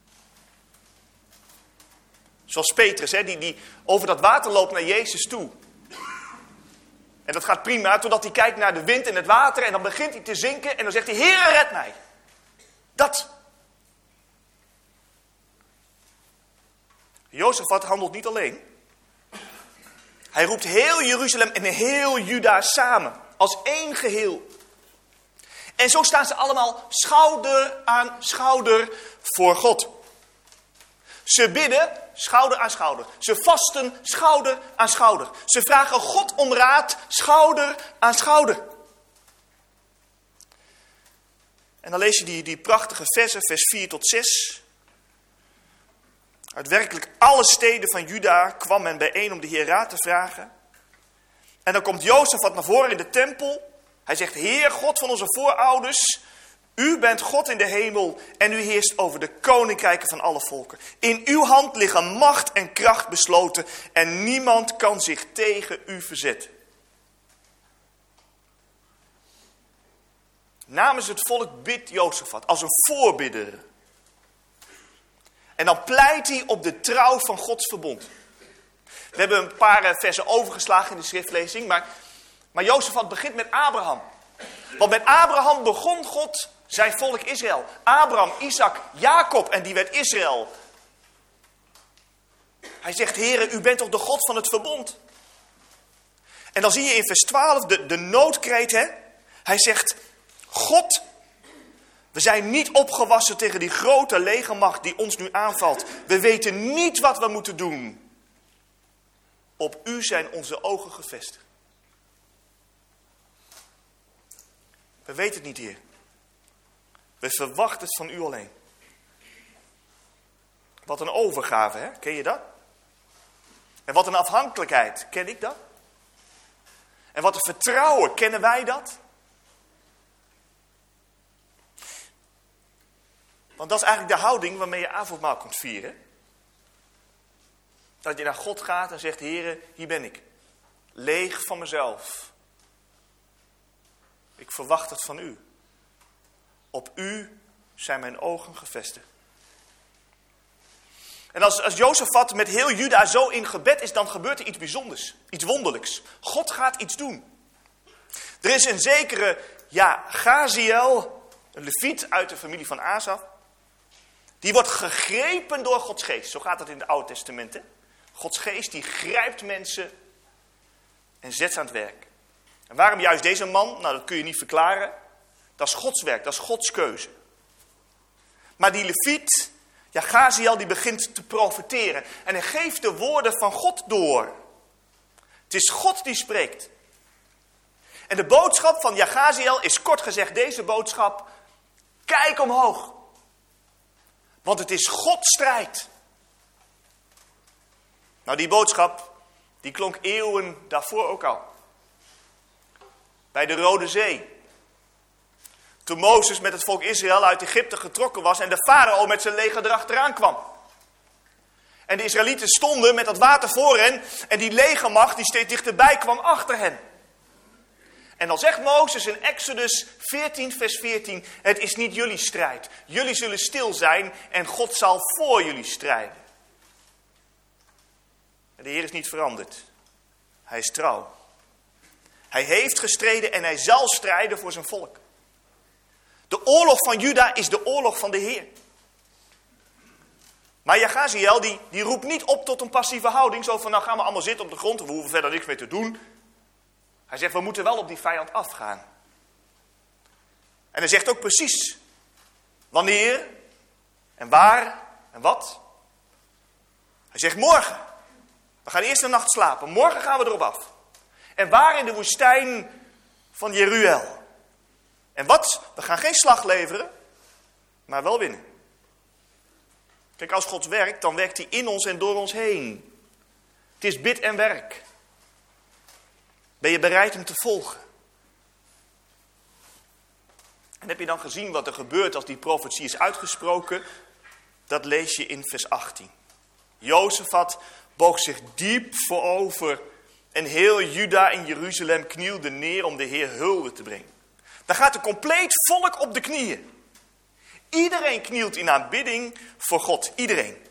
Zoals Petrus, die over dat water loopt naar Jezus toe. En dat gaat prima, totdat hij kijkt naar de wind en het water. En dan begint hij te zinken en dan zegt hij, Heere, red mij. Dat. Jozefat handelt niet alleen. Hij roept heel Jeruzalem en heel Juda samen. Als één geheel. En zo staan ze allemaal schouder aan schouder voor God. Ze bidden schouder aan schouder. Ze vasten schouder aan schouder. Ze vragen God om raad schouder aan schouder. En dan lees je die prachtige versen, vers 4 tot 6. Uit werkelijk alle steden van Juda kwam men bijeen om de Heer raad te vragen. En dan komt Jozefat naar voren in de tempel. Hij zegt, Heer, God van onze voorouders, u bent God in de hemel en u heerst over de koninkrijken van alle volken. In uw hand liggen macht en kracht besloten en niemand kan zich tegen u verzetten. Namens het volk bidt Jozefat als een voorbidder. En dan pleit hij op de trouw van Gods verbond. We hebben een paar versen overgeslagen in de schriftlezing, maar Jozefat begint met Abraham. Want met Abraham begon God zijn volk Israël. Abraham, Isaac, Jacob en die werd Israël. Hij zegt, Heere, u bent toch de God van het verbond. En dan zie je in vers 12 de noodkreet, hè. Hij zegt, God, we zijn niet opgewassen tegen die grote legermacht die ons nu aanvalt. We weten niet wat we moeten doen. Op u zijn onze ogen gevestigd. We weten het niet, Heer. We verwachten het van u alleen. Wat een overgave, hè? Ken je dat? En wat een afhankelijkheid. Ken ik dat? En wat een vertrouwen. Kennen wij dat? Want dat is eigenlijk de houding waarmee je avondmaal komt vieren. Dat je naar God gaat en zegt, Heere, hier ben ik. Leeg van mezelf. Ik verwacht het van u. Op u zijn mijn ogen gevestigd. En als Jozefat met heel Juda zo in gebed is, dan gebeurt er iets bijzonders. Iets wonderlijks. God gaat iets doen. Er is een zekere Gaziel, een leviet uit de familie van Asaf. Die wordt gegrepen door Gods geest. Zo gaat het in het Oude Testament. Hè? Gods geest die grijpt mensen en zet ze aan het werk. En waarom juist deze man? Nou, dat kun je niet verklaren. Dat is Gods werk, dat is Gods keuze. Maar die leviet, Gaziel, die begint te profeteren. En hij geeft de woorden van God door. Het is God die spreekt. En de boodschap van Gaziel is kort gezegd deze boodschap. Kijk omhoog. Want het is Gods strijd. Nou, die boodschap, die klonk eeuwen daarvoor ook al. Bij de Rode Zee. Toen Mozes met het volk Israël uit Egypte getrokken was en de farao met zijn leger erachteraan kwam. En de Israëlieten stonden met dat water voor hen en die legermacht die steeds dichterbij kwam achter hen. En dan zegt Mozes in Exodus 14 vers 14, het is niet jullie strijd. Jullie zullen stil zijn en God zal voor jullie strijden. En de Heer is niet veranderd. Hij is trouw. Hij heeft gestreden en hij zal strijden voor zijn volk. De oorlog van Juda is de oorlog van de Heer. Maar Gaziel die roept niet op tot een passieve houding. Zo van, nou gaan we allemaal zitten op de grond. We hoeven verder niks meer te doen. Hij zegt, we moeten wel op die vijand afgaan. En hij zegt ook precies. Wanneer en waar en wat. Hij zegt morgen. We gaan eerst een nacht slapen. Morgen gaan we erop af. En waar? In de woestijn van Jeruel. En wat? We gaan geen slag leveren, maar wel winnen. Kijk, als God werkt, dan werkt hij in ons en door ons heen. Het is bid en werk. Ben je bereid hem te volgen? En heb je dan gezien wat er gebeurt als die profetie is uitgesproken? Dat lees je in vers 18. Jozefat boog zich diep voorover en heel Juda en Jeruzalem knielde neer om de Heer hulde te brengen. Dan gaat een compleet volk op de knieën. Iedereen knielt in aanbidding voor God. Iedereen.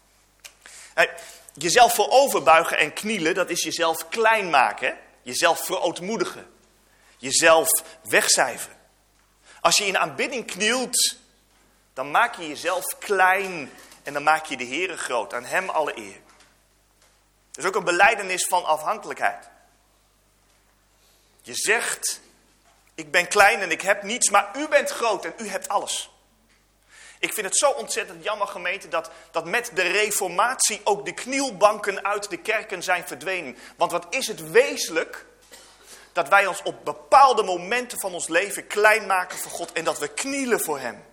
Jezelf vooroverbuigen en knielen, dat is jezelf klein maken. Hè? Jezelf verootmoedigen. Jezelf wegcijferen. Als je in aanbidding knielt, dan maak je jezelf klein en dan maak je de Heere groot. Aan hem alle eer. Dat is ook een belijdenis van afhankelijkheid. Je zegt, Ik ben klein en ik heb niets, maar u bent groot en u hebt alles. Ik vind het zo ontzettend jammer, gemeente, dat met de reformatie ook de knielbanken uit de kerken zijn verdwenen. Want wat is het wezenlijk dat wij ons op bepaalde momenten van ons leven klein maken voor God en dat we knielen voor hem.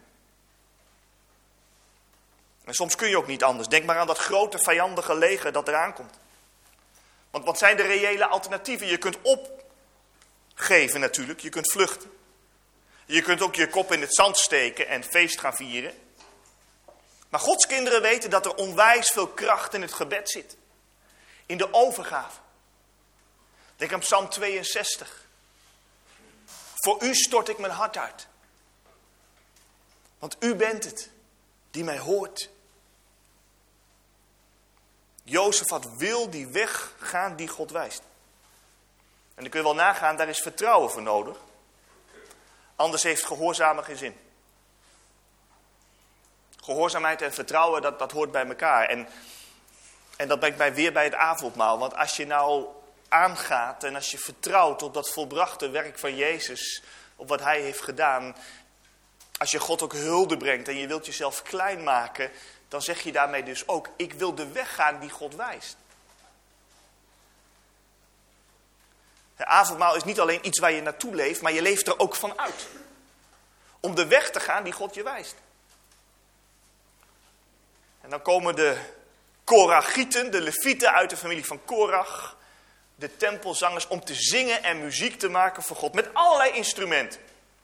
En soms kun je ook niet anders. Denk maar aan dat grote vijandige leger dat eraan komt. Want wat zijn de reële alternatieven? Je kunt opgeven natuurlijk, je kunt vluchten. Je kunt ook je kop in het zand steken en feest gaan vieren. Maar Gods kinderen weten dat er onwijs veel kracht in het gebed zit. In de overgave. Denk aan Psalm 62. Voor u stort ik mijn hart uit. Want u bent het die mij hoort. Jozefat wil die weg gaan die God wijst. En dan kun je wel nagaan, daar is vertrouwen voor nodig. Anders heeft gehoorzamen geen zin. Gehoorzaamheid en vertrouwen, dat hoort bij elkaar. En dat brengt mij weer bij het avondmaal. Want als je nou aangaat en als je vertrouwt op dat volbrachte werk van Jezus, op wat hij heeft gedaan. Als je God ook hulde brengt en je wilt jezelf klein maken, dan zeg je daarmee dus ook, ik wil de weg gaan die God wijst. Het avondmaal is niet alleen iets waar je naartoe leeft, maar je leeft er ook van uit. Om de weg te gaan die God je wijst. En dan komen de Korachieten, de Levieten uit de familie van Korach, de tempelzangers, om te zingen en muziek te maken voor God. Met allerlei instrumenten.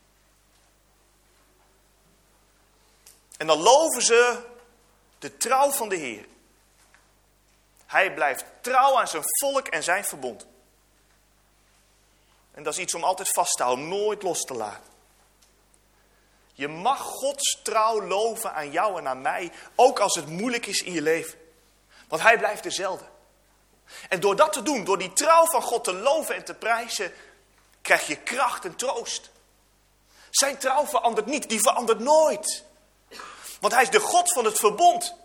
En dan loven ze de trouw van de Heer. Hij blijft trouw aan zijn volk en zijn verbond. En dat is iets om altijd vast te houden, nooit los te laten. Je mag Gods trouw loven aan jou en aan mij, ook als het moeilijk is in je leven. Want hij blijft dezelfde. En door dat te doen, door die trouw van God te loven en te prijzen, krijg je kracht en troost. Zijn trouw verandert niet, die verandert nooit. Want hij is de God van het verbond.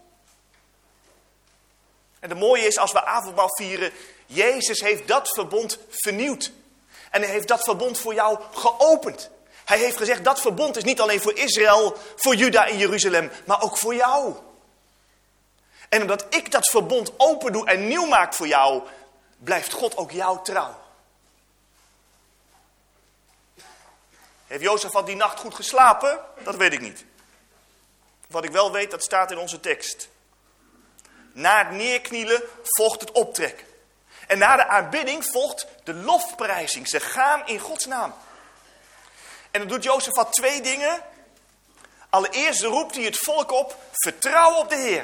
En het mooie is, als we avondmaal vieren, Jezus heeft dat verbond vernieuwd. En hij heeft dat verbond voor jou geopend. Hij heeft gezegd, dat verbond is niet alleen voor Israël, voor Juda en Jeruzalem, maar ook voor jou. En omdat ik dat verbond open doe en nieuw maak voor jou, blijft God ook jou trouw. Heeft Jozefat die nacht goed geslapen? Dat weet ik niet. Wat ik wel weet, dat staat in onze tekst. Na het neerknielen volgt het optrekken. En na de aanbidding volgt de lofprijzing. Ze gaan in Gods naam. En dan doet Jozefat 2 dingen. Allereerst roept hij het volk op, vertrouw op de Heer.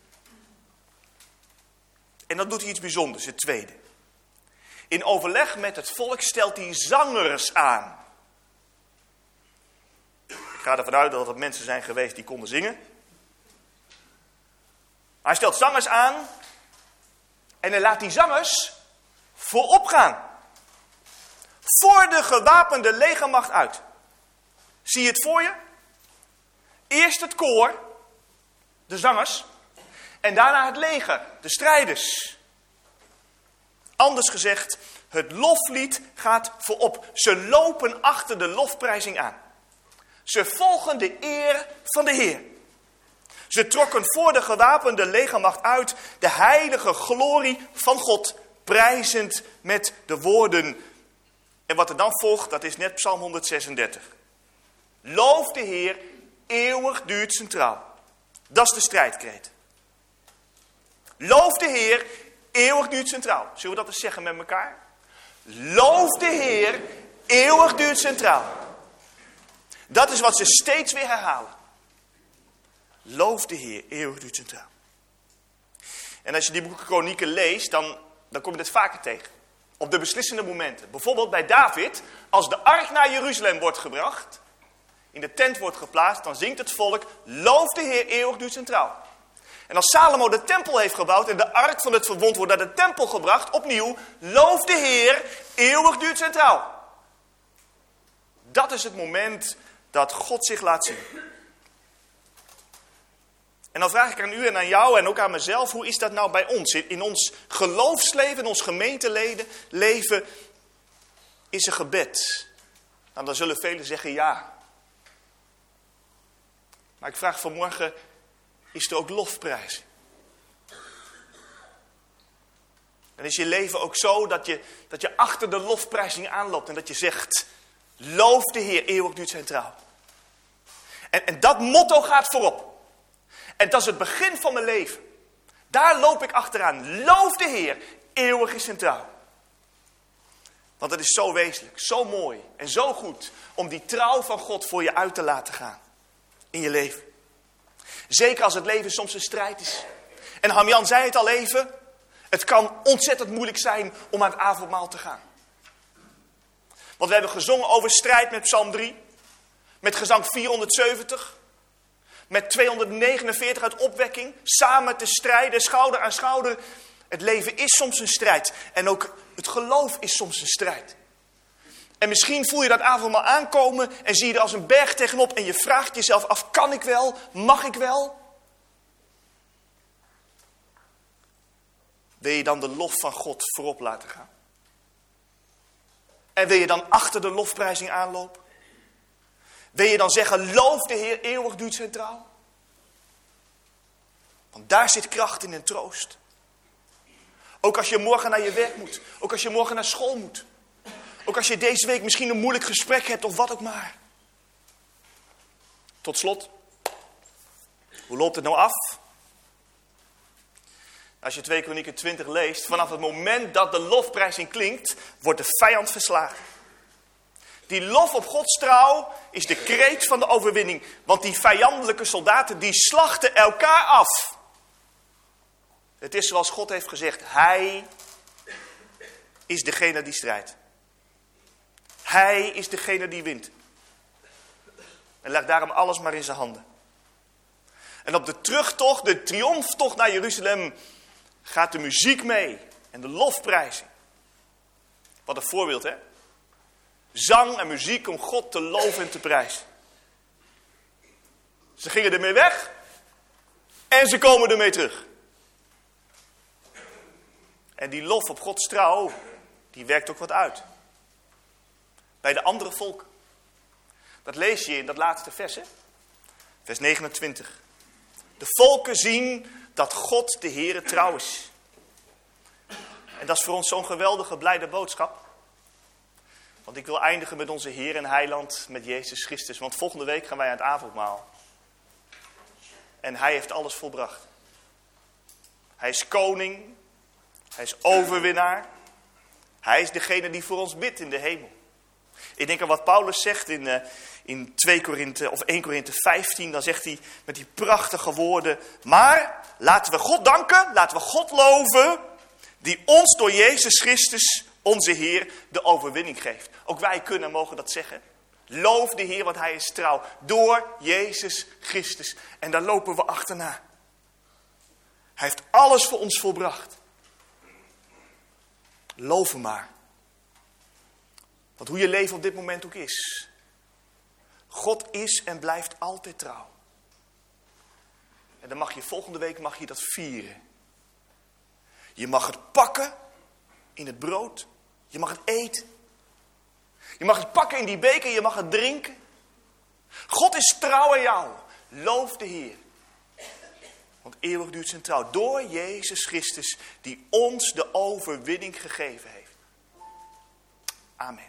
En dan doet hij iets bijzonders, het tweede. In overleg met het volk stelt hij zangers aan. Ik ga ervan uit dat het mensen zijn geweest die konden zingen. Hij stelt zangers aan en hij laat die zangers voorop gaan. Voor de gewapende legermacht uit. Zie je het voor je? Eerst het koor, de zangers, en daarna het leger, de strijders. Anders gezegd, het loflied gaat voorop. Ze lopen achter de lofprijzing aan. Ze volgen de eer van de Heer. Ze trokken voor de gewapende legermacht uit de heilige glorie van God, prijzend met de woorden. En wat er dan volgt, dat is net Psalm 136. Loof de Heer, eeuwig duurt zijn trouw. Dat is de strijdkreet. Loof de Heer, eeuwig duurt zijn trouw. Zullen we dat eens zeggen met elkaar? Loof de Heer, eeuwig duurt zijn trouw. Dat is wat ze steeds weer herhalen. Loof de Heer, eeuwig duurt zijn trouw. En als je die boeken Kronieken leest, dan kom je dit vaker tegen. Op de beslissende momenten. Bijvoorbeeld bij David, als de ark naar Jeruzalem wordt gebracht, in de tent wordt geplaatst, dan zingt het volk, loof de Heer, eeuwig duurt zijn trouw. En als Salomo de tempel heeft gebouwd en de ark van het verbond wordt naar de tempel gebracht, opnieuw, loof de Heer, eeuwig duurt zijn trouw. Dat is het moment dat God zich laat zien. En dan vraag ik aan u en aan jou en ook aan mezelf, hoe is dat nou bij ons? In ons geloofsleven, in ons gemeentelenleven is er gebed. Nou, dan zullen velen zeggen ja. Maar ik vraag vanmorgen, is er ook lofprijs? En is je leven ook zo dat je achter de lofprijzing aanloopt en dat je zegt, loof de Heer, eeuwig duurt zijn trouw. En dat motto gaat voorop. En dat is het begin van mijn leven. Daar loop ik achteraan. Loof de Heer, eeuwig is zijn trouw. Want het is zo wezenlijk, zo mooi en zo goed om die trouw van God voor je uit te laten gaan. In je leven. Zeker als het leven soms een strijd is. En Hamjan zei het al even. Het kan ontzettend moeilijk zijn om aan het avondmaal te gaan. Want we hebben gezongen over strijd met Psalm 3. Met gezang 470. Met 249 uit opwekking. Samen te strijden, schouder aan schouder. Het leven is soms een strijd. En ook het geloof is soms een strijd. En misschien voel je dat avondmaal aankomen en zie je er als een berg tegenop. En je vraagt jezelf af, kan ik wel? Mag ik wel? Wil je dan de lof van God voorop laten gaan? En wil je dan achter de lofprijzing aanlopen? Wil je dan zeggen, loof de Heer, eeuwig duurt zijn trouw? Want daar zit kracht in en troost. Ook als je morgen naar je werk moet. Ook als je morgen naar school moet. Ook als je deze week misschien een moeilijk gesprek hebt of wat ook maar. Tot slot. Hoe loopt het nou af? Als je 2 Kronieken 20 leest, vanaf het moment dat de lofprijzing klinkt, wordt de vijand verslagen. Die lof op Gods trouw is de kreet van de overwinning. Want die vijandelijke soldaten, die slachten elkaar af. Het is zoals God heeft gezegd, hij is degene die strijdt. Hij is degene die wint. En leg daarom alles maar in zijn handen. En op de terugtocht, de triomftocht naar Jeruzalem, gaat de muziek mee. En de lofprijzing. Wat een voorbeeld, hè? Zang en muziek om God te loven en te prijzen. Ze gingen ermee weg. En ze komen ermee terug. En die lof op Gods trouw, die werkt ook wat uit. Bij de andere volken. Dat lees je in dat laatste vers, hè? Vers 29. De volken zien dat God de Heere trouw is. En dat is voor ons zo'n geweldige, blijde boodschap. Want ik wil eindigen met onze Heer en Heiland, met Jezus Christus. Want volgende week gaan wij aan het avondmaal. En hij heeft alles volbracht. Hij is koning. Hij is overwinnaar. Hij is degene die voor ons bidt in de hemel. Ik denk aan wat Paulus zegt in 1 Korinthe 15. Dan zegt hij met die prachtige woorden. Maar laten we God danken, laten we God loven. Die ons door Jezus Christus, onze Heer, de overwinning geeft. Ook wij kunnen en mogen dat zeggen. Loof de Heer, want hij is trouw. Door Jezus Christus. En daar lopen we achterna. Hij heeft alles voor ons volbracht. Loof hem maar. Want hoe je leven op dit moment ook is. God is en blijft altijd trouw. En dan mag je volgende week dat vieren. Je mag het pakken in het brood. Je mag het eten. Je mag het pakken in die beker. Je mag het drinken. God is trouw aan jou. Loof de Heer. Want eeuwig duurt zijn trouw. Door Jezus Christus die ons de overwinning gegeven heeft. Amen.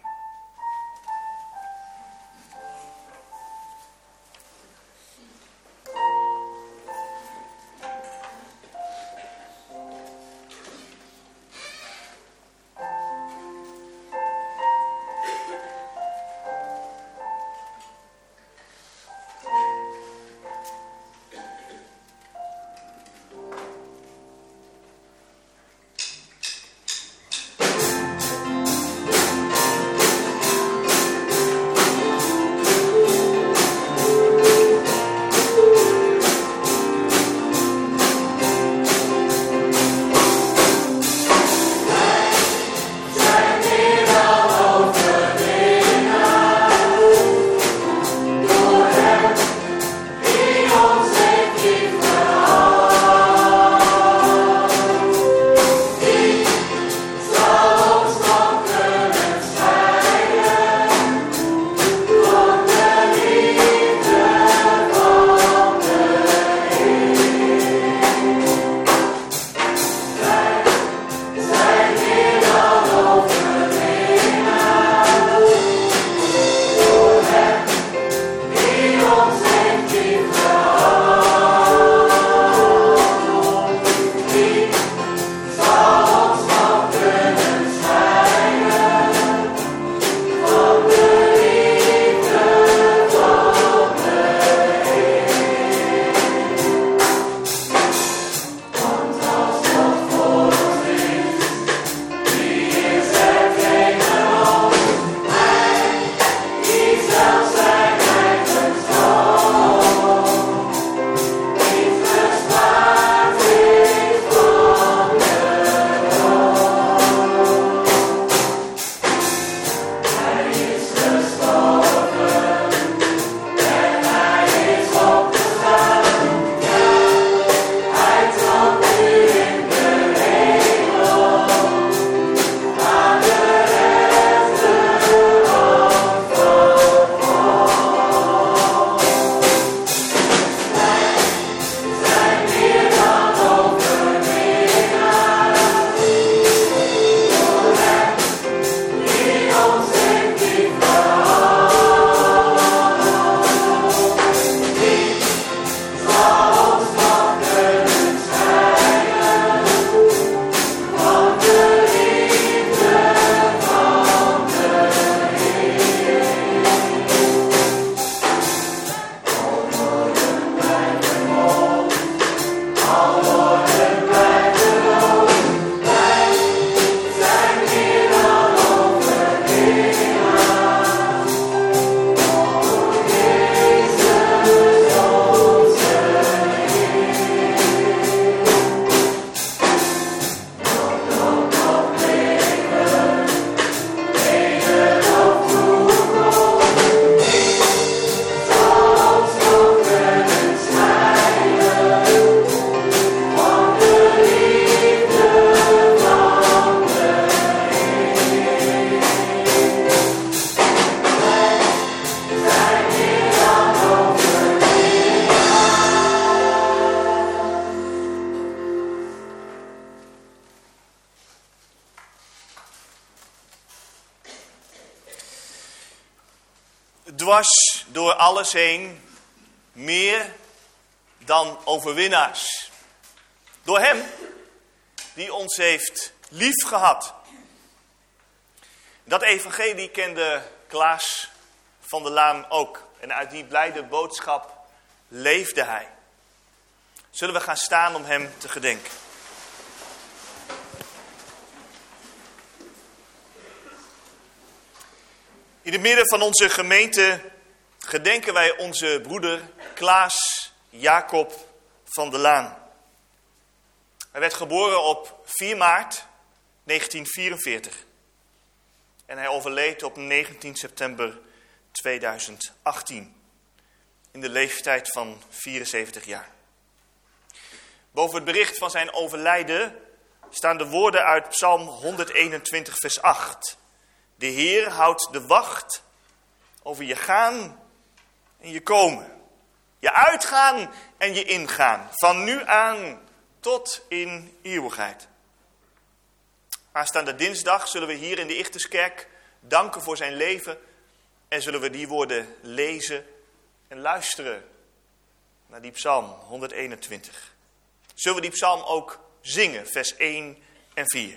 dwars door alles heen, meer dan overwinnaars. Door hem die ons heeft lief gehad. Dat evangelie kende Klaas van der Laan ook. En uit die blijde boodschap leefde hij. Zullen we gaan staan om hem te gedenken? In het midden van onze gemeente gedenken wij onze broeder Klaas Jacob van der Laan. Hij werd geboren op 4 maart 1944. En hij overleed op 19 september 2018. In de leeftijd van 74 jaar. Boven het bericht van zijn overlijden staan de woorden uit Psalm 121 vers 8. De Heer houdt de wacht over je gaan en je komen. Je uitgaan en je ingaan. Van nu aan tot in eeuwigheid. Aanstaande dinsdag zullen we hier in de Ichterskerk danken voor zijn leven. En zullen we die woorden lezen en luisteren naar die psalm 121. Zullen we die psalm ook zingen, vers 1 en 4.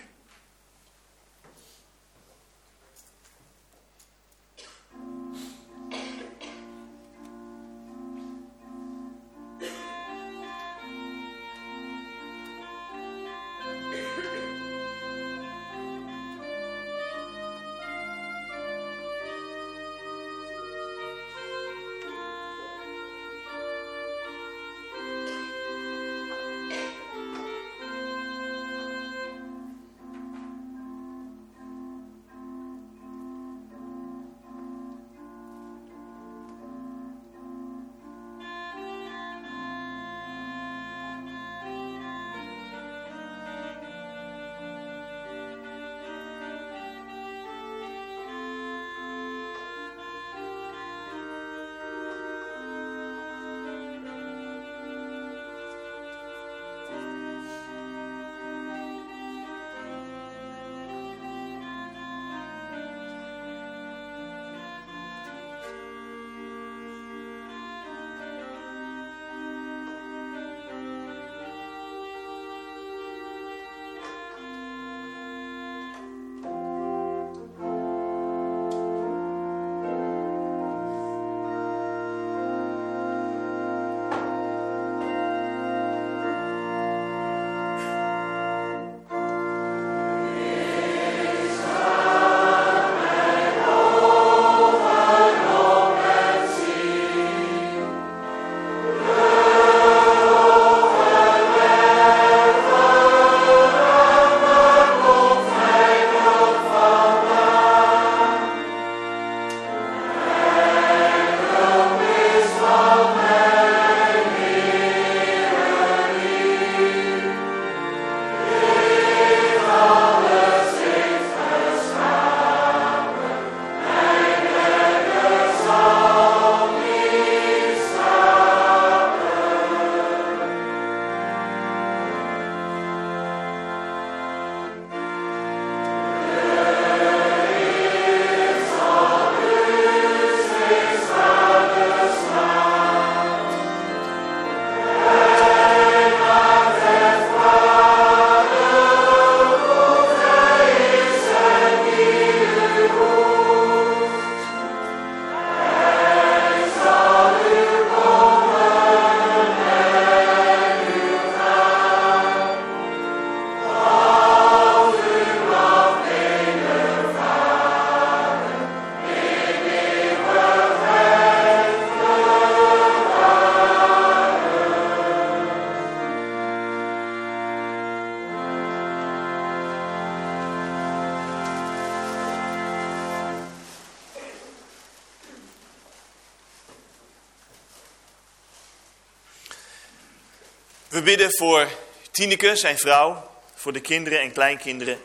We bidden voor Tineke, zijn vrouw, voor de kinderen en kleinkinderen.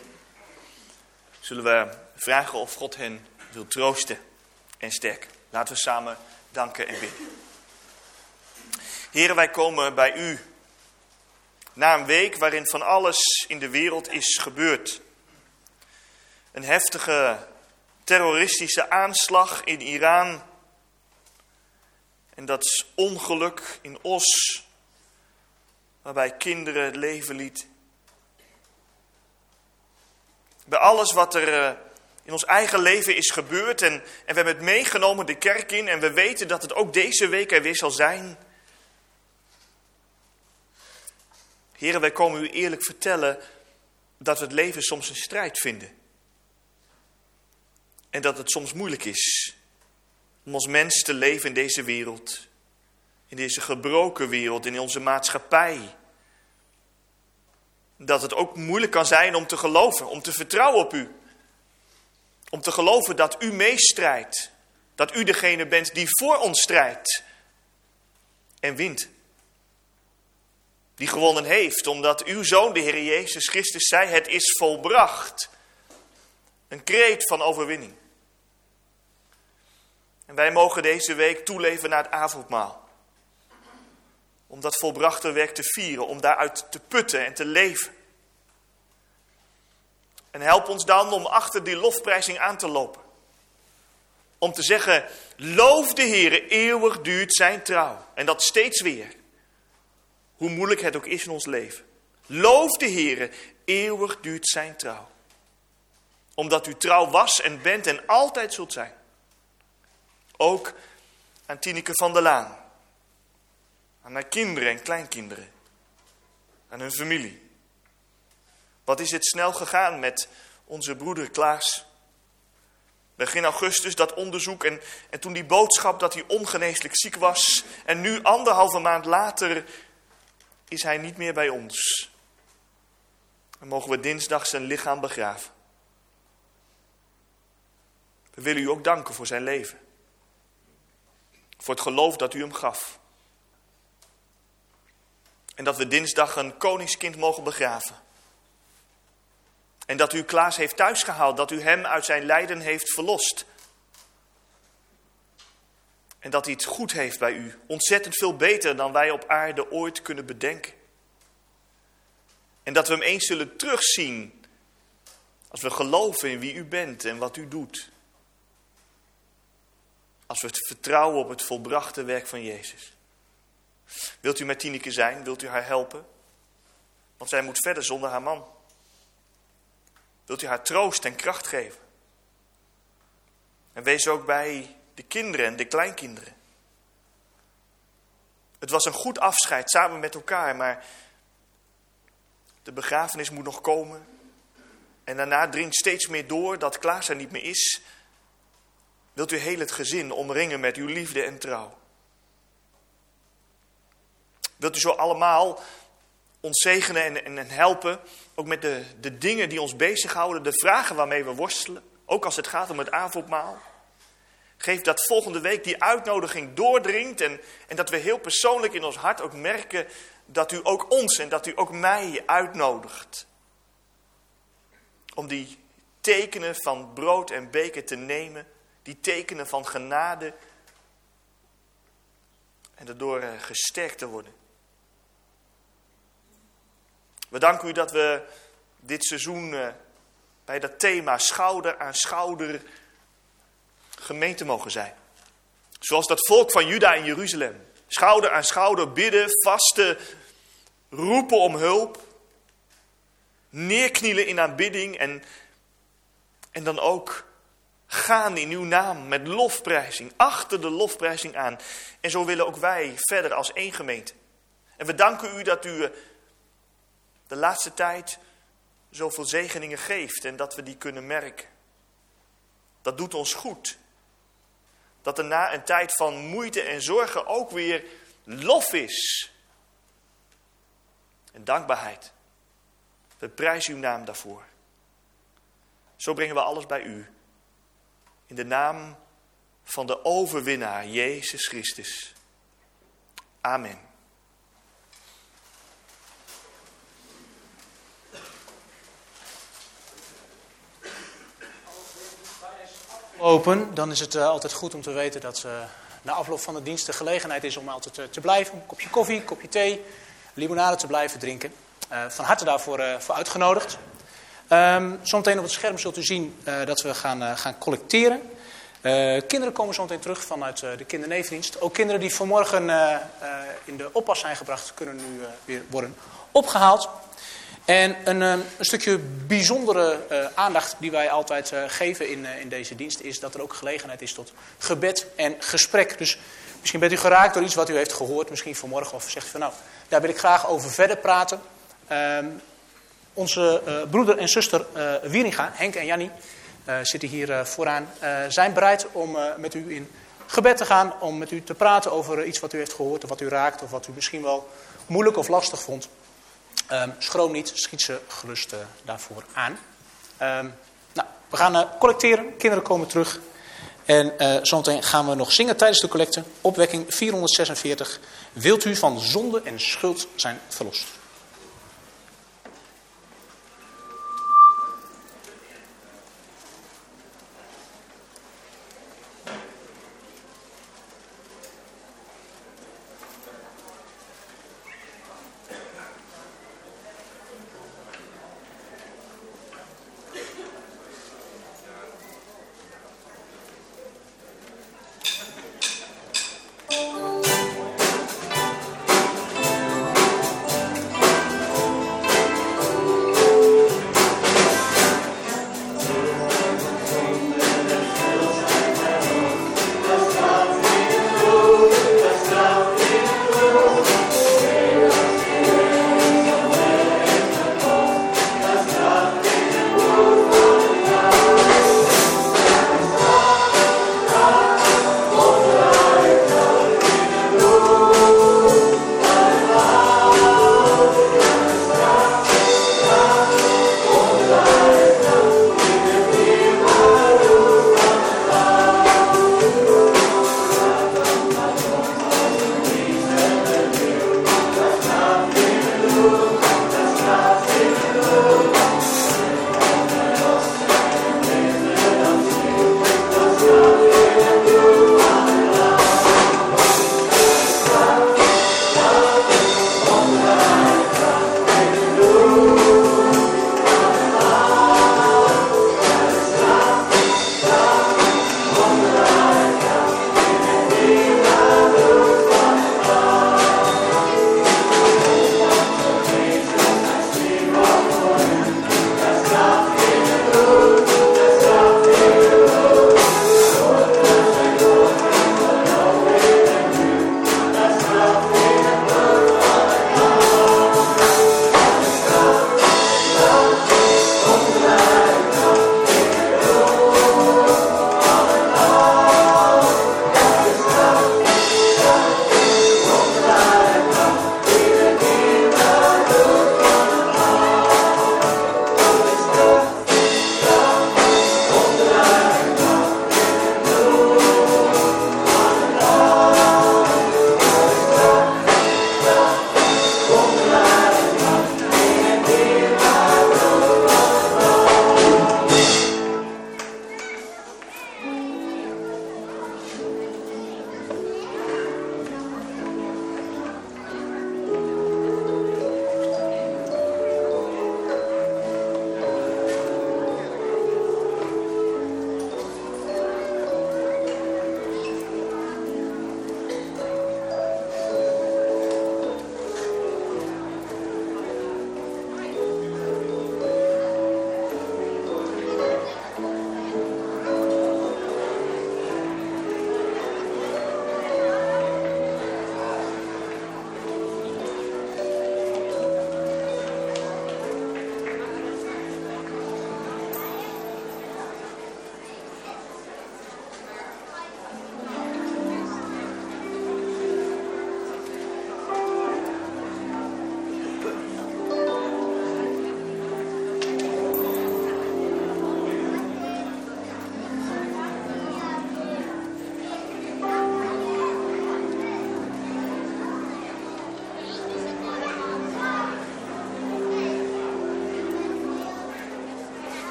Zullen we vragen of God hen wil troosten en sterken. Laten we samen danken en bidden. Heren, wij komen bij u na een week waarin van alles in de wereld is gebeurd. Een heftige terroristische aanslag in Iran En dat ongeluk in Os, waarbij kinderen het leven liet. Bij alles wat er in ons eigen leven is gebeurd en we hebben het meegenomen de kerk in en we weten dat het ook deze week er weer zal zijn. Heren, wij komen u eerlijk vertellen dat we het leven soms een strijd vinden. En dat het soms moeilijk is om als mens te leven in deze wereld. In deze gebroken wereld, in onze maatschappij. Dat het ook moeilijk kan zijn om te geloven, om te vertrouwen op u. Om te geloven dat u meestrijdt. Dat u degene bent die voor ons strijdt. En wint. Die gewonnen heeft, omdat uw Zoon, de Heer Jezus Christus, zei: het is volbracht. Een kreet van overwinning. En wij mogen deze week toeleven naar het avondmaal. Om dat volbrachte werk te vieren, om daaruit te putten en te leven. En help ons dan om achter die lofprijzing aan te lopen. Om te zeggen: loof de Heere, eeuwig duurt zijn trouw. En dat steeds weer. Hoe moeilijk het ook is in ons leven. Loof de Heere, eeuwig duurt zijn trouw. Omdat u trouw was en bent en altijd zult zijn. Ook aan Tineke van der Laan. Aan haar kinderen en kleinkinderen. Aan hun familie. Wat is het snel gegaan met onze broeder Klaas. Begin augustus dat onderzoek en toen die boodschap dat hij ongeneeslijk ziek was. En nu 1,5 maand later is hij niet meer bij ons. Dan mogen we dinsdag zijn lichaam begraven. We willen u ook danken voor zijn leven. Voor het geloof dat u hem gaf. En dat we dinsdag een koningskind mogen begraven. En dat u Klaas heeft thuisgehaald. Dat u hem uit zijn lijden heeft verlost. En dat hij het goed heeft bij u. Ontzettend veel beter dan wij op aarde ooit kunnen bedenken. En dat we hem eens zullen terugzien. Als we geloven in wie u bent en wat u doet. Als we het vertrouwen op het volbrachte werk van Jezus. Wilt u met Tineke zijn? Wilt u haar helpen? Want zij moet verder zonder haar man. Wilt u haar troost en kracht geven? En wees ook bij de kinderen en de kleinkinderen. Het was een goed afscheid samen met elkaar, maar de begrafenis moet nog komen. En daarna dringt steeds meer door dat Klaas er niet meer is. Wilt u heel het gezin omringen met uw liefde en trouw? Wilt u zo allemaal ons zegenen en helpen, ook met de dingen die ons bezighouden, de vragen waarmee we worstelen, ook als het gaat om het avondmaal. Geef dat volgende week die uitnodiging doordringt en dat we heel persoonlijk in ons hart ook merken dat u ook ons en dat u ook mij uitnodigt. Om die tekenen van brood en beker te nemen, die tekenen van genade en daardoor gesterkt te worden. We danken u dat we dit seizoen bij dat thema schouder aan schouder gemeente mogen zijn. Zoals dat volk van Juda in Jeruzalem. Schouder aan schouder bidden, vasten, roepen om hulp. Neerknielen in aanbidding en dan ook gaan in uw naam met lofprijzing. Achter de lofprijzing aan. En zo willen ook wij verder als één gemeente. En we danken u dat u de laatste tijd zoveel zegeningen geeft en dat we die kunnen merken. Dat doet ons goed. Dat er na een tijd van moeite en zorgen ook weer lof is. En dankbaarheid. We prijzen uw naam daarvoor. Zo brengen we alles bij u. In de naam van de overwinnaar Jezus Christus. Amen. Open, dan is het altijd goed om te weten dat na afloop van de dienst de gelegenheid is om altijd te blijven. Een kopje koffie, een kopje thee, limonade te blijven drinken. Van harte daarvoor voor uitgenodigd. Zometeen op het scherm zult u zien dat we gaan collecteren. Kinderen komen zo meteen terug vanuit de kindernevendienst. Ook kinderen die vanmorgen in de oppas zijn gebracht, kunnen nu weer worden opgehaald. En een stukje bijzondere aandacht die wij altijd geven in deze dienst is dat er ook gelegenheid is tot gebed en gesprek. Dus misschien bent u geraakt door iets wat u heeft gehoord, misschien vanmorgen, of zegt u van nou, daar wil ik graag over verder praten. Onze broeder en zuster Wieringa, Henk en Jannie, zitten hier vooraan, zijn bereid om met u in gebed te gaan, om met u te praten over iets wat u heeft gehoord of wat u raakt of wat u misschien wel moeilijk of lastig vond. Schroom niet, schiet ze gerust daarvoor aan. Nou, we gaan collecteren, kinderen komen terug. En zometeen gaan we nog zingen tijdens de collecte. Opwekking 446. Wilt u van zonde en schuld zijn verlost?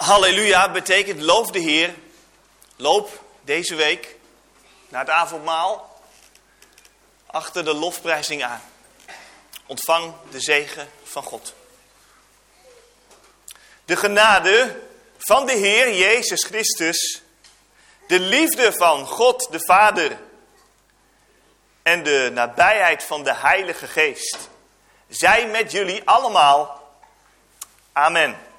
Halleluja betekent loof de Heer. Loop deze week naar het avondmaal achter de lofprijzing aan. Ontvang de zegen van God. De genade van de Heer Jezus Christus, de liefde van God de Vader en de nabijheid van de Heilige Geest zij met jullie allemaal. Amen.